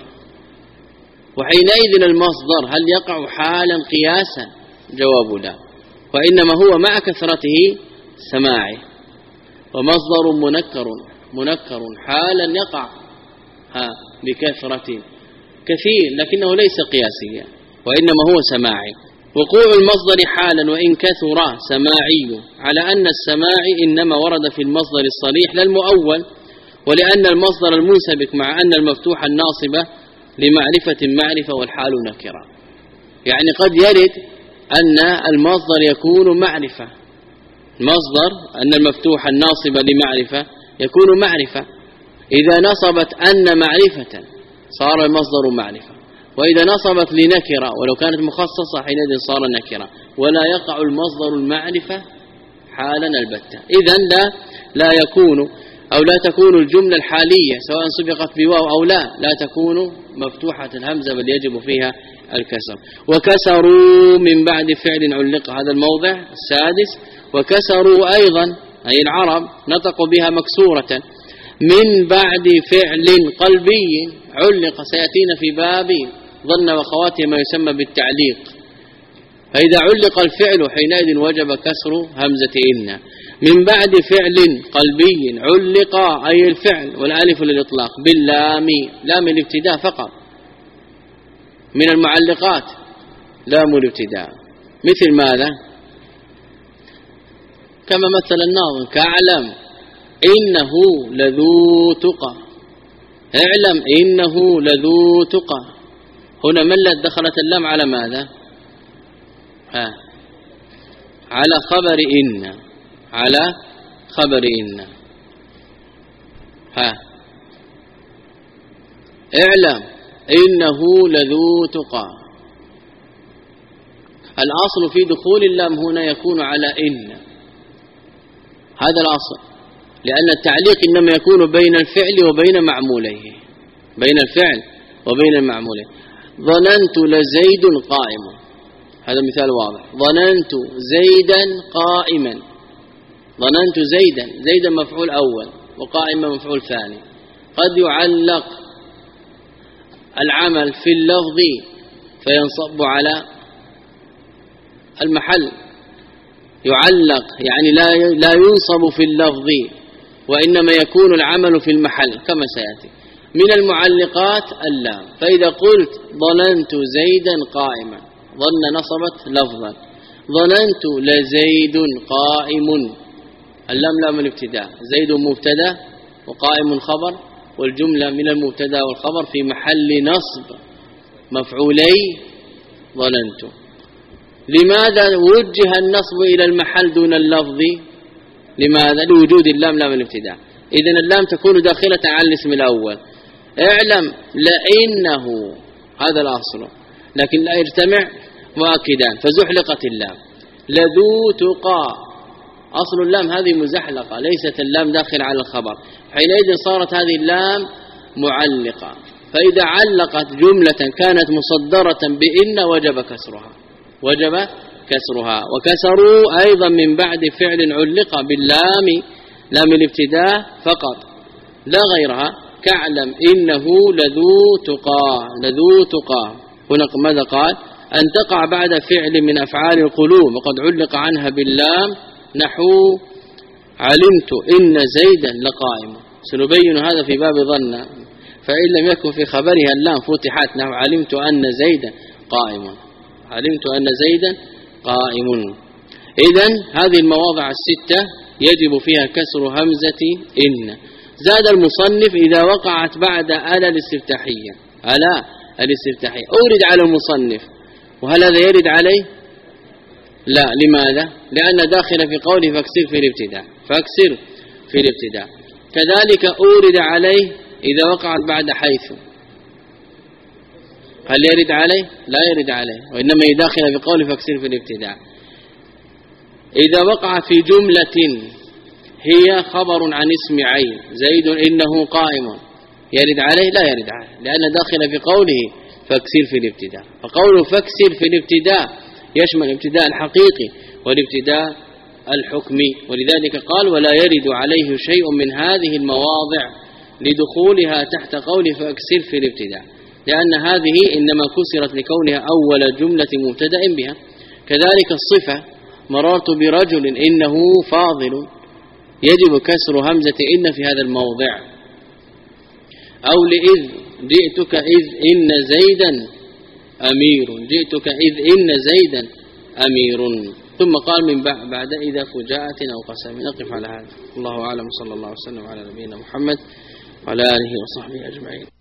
وحينئذ المصدر هل يقع حالا قياسا؟ جواب لا، وإنما هو مع كثرته سماعي، ومصدر منكر منكر حالا يقع ها بكثرة كثير لكنه ليس قياسيا وإنما هو سماعي. وقوع المصدر حالا وإن كثر سماعي، على أن السماعي إنما ورد في المصدر الصريح لا المؤول، ولأن المصدر المنسبك مع أن المفتوح الناصبة لمعرفة معرفة والحال نكرة. يعني قد يرد أن المصدر يكون معرفة، المصدر أن المفتوح الناصبة لمعرفة يكون معرفة، إذا نصبت أن معرفة صار المصدر معرفة، وإذا نصبت لنكرة ولو كانت مخصصة حينئذ صار نكرة، ولا يقع المصدر المعرفة حالا البتة. إذن لا لا يكون أو لا تكون الجملة الحالية سواء سبقت بواو أو لا لا تكون مفتوحة الهمزة بل يجب فيها الكسر. وكسروا من بعد فعل علق، هذا الموضع السادس. وكسروا أيضا أي العرب نطقوا بها مكسورة من بعد فعل قلبي علق، سيأتينا في باب ظن وخواتها ما يسمى بالتعليق. فإذا علق الفعل حينئذ وجب كسر همزة إن. من بعد فعل قلبي علق أي الفعل والالف للإطلاق باللام، لام الابتداء فقط من المعلقات لام الابتداء. مثل ماذا؟ كما مثل الناظم كأعلم إنه لذو تقى، اعلم إنه لذو تقى. هنا ملت دخلت اللام على ماذا؟ ها على خبر إن، على خبر إن. ها اعلم إنه لذو تقى، الأصل في دخول اللام هنا يكون على إن، هذا الأصل، لأن التعليق إنما يكون بين الفعل وبين معموليه، بين الفعل وبين المعموليه. ظننت لزيد قائم، هذا مثال واضح. ظننت زيدا قائما، ظننت زيدا، زيدا مفعول أول وقائما مفعول ثاني. قد يعلق العمل في اللفظ فينصب على المحل، يعلق يعني لا لا ينصب في اللفظ وإنما يكون العمل في المحل كما سيأتي. من المعلقات اللام، فإذا قلت ظننت زيدا قائما ظن نصبت لفظا، ظننت لزيد قائم، اللام لام الابتداء، زيد مبتدا وقائم خبر، والجملة من المبتدا والخبر في محل نصب مفعولي ظننت. لماذا وجه النصب إلى المحل دون اللفظ؟ لماذا؟ لوجود اللام لام الابتداء. إذن اللام تكون داخلة على الاسم الأول. اعلم لأنه، هذا الأصل، لكن لا يجتمع مؤكدان فزحلقت اللام. لذو تقى، أصل اللام هذه مزحلقة، ليست اللام داخل على الخبر، حينئذ صارت هذه اللام معلقة. فإذا علقت جملة كانت مصدرة بإن وجب كسرها، وجب كسرها. وكسروا أيضا من بعد فعل علق باللام لام الابتداء فقط لا غيرها، كعلم إنه لذو تقى، لذو تقى. هنا ماذا قال؟ أن تقع بعد فعل من أفعال القلوب وقد علق عنها باللام، نحو علمت إن زيدا لقائم. سنبين هذا في باب ظن، فإن لم يكن في خبرها اللام فتحت، نحو علمت أن زيدا قائم، علمت أن زيدا قائم. إذن هذه المواضع الستة يجب فيها كسر همزة إن. زاد المصنف إذا وقعت بعد ألا الاستفتاحية، ألا الاستفتاحية أورد على المصنف، وهل هذا يرد عليه؟ لا. لماذا؟ لأن داخل في قوله فاكسر في الابتداء، فاكسر في الابتداء. كذلك أورد عليه إذا وقعت بعد حيث، هل يرد عليه؟ لا يرد عليه، وإنما يداخل في قوله فاكسر في الابتداء. إذا وقع في جملة هي خبر عن اسم عين، زيد إنه قائم، يرد عليه؟ لا يرد عليه، لأن داخل في قوله فاكسر في الابتداء. فقوله فاكسر في الابتداء يشمل الابتداء الحقيقي والابتداء الحكمي، ولذلك قال ولا يرد عليه شيء من هذه المواضع لدخولها تحت قوله فاكسر في الابتداء، لأن هذه إنما كسرت لكونها أول جملة مبتدأ بها. كذلك الصفة مررت برجل إنه فاضل، يجب كسر همزة إن في هذا الموضع. أو لإذ جئتك إذ إن زيدا أمير، جئتك إذ إن زيدا أمير. ثم قال من بعد إذا فجاءة أو قسم. نقف على هذا، الله أعلم، صلى الله وسلم على نبينا محمد وعلى آله وصحبه أجمعين.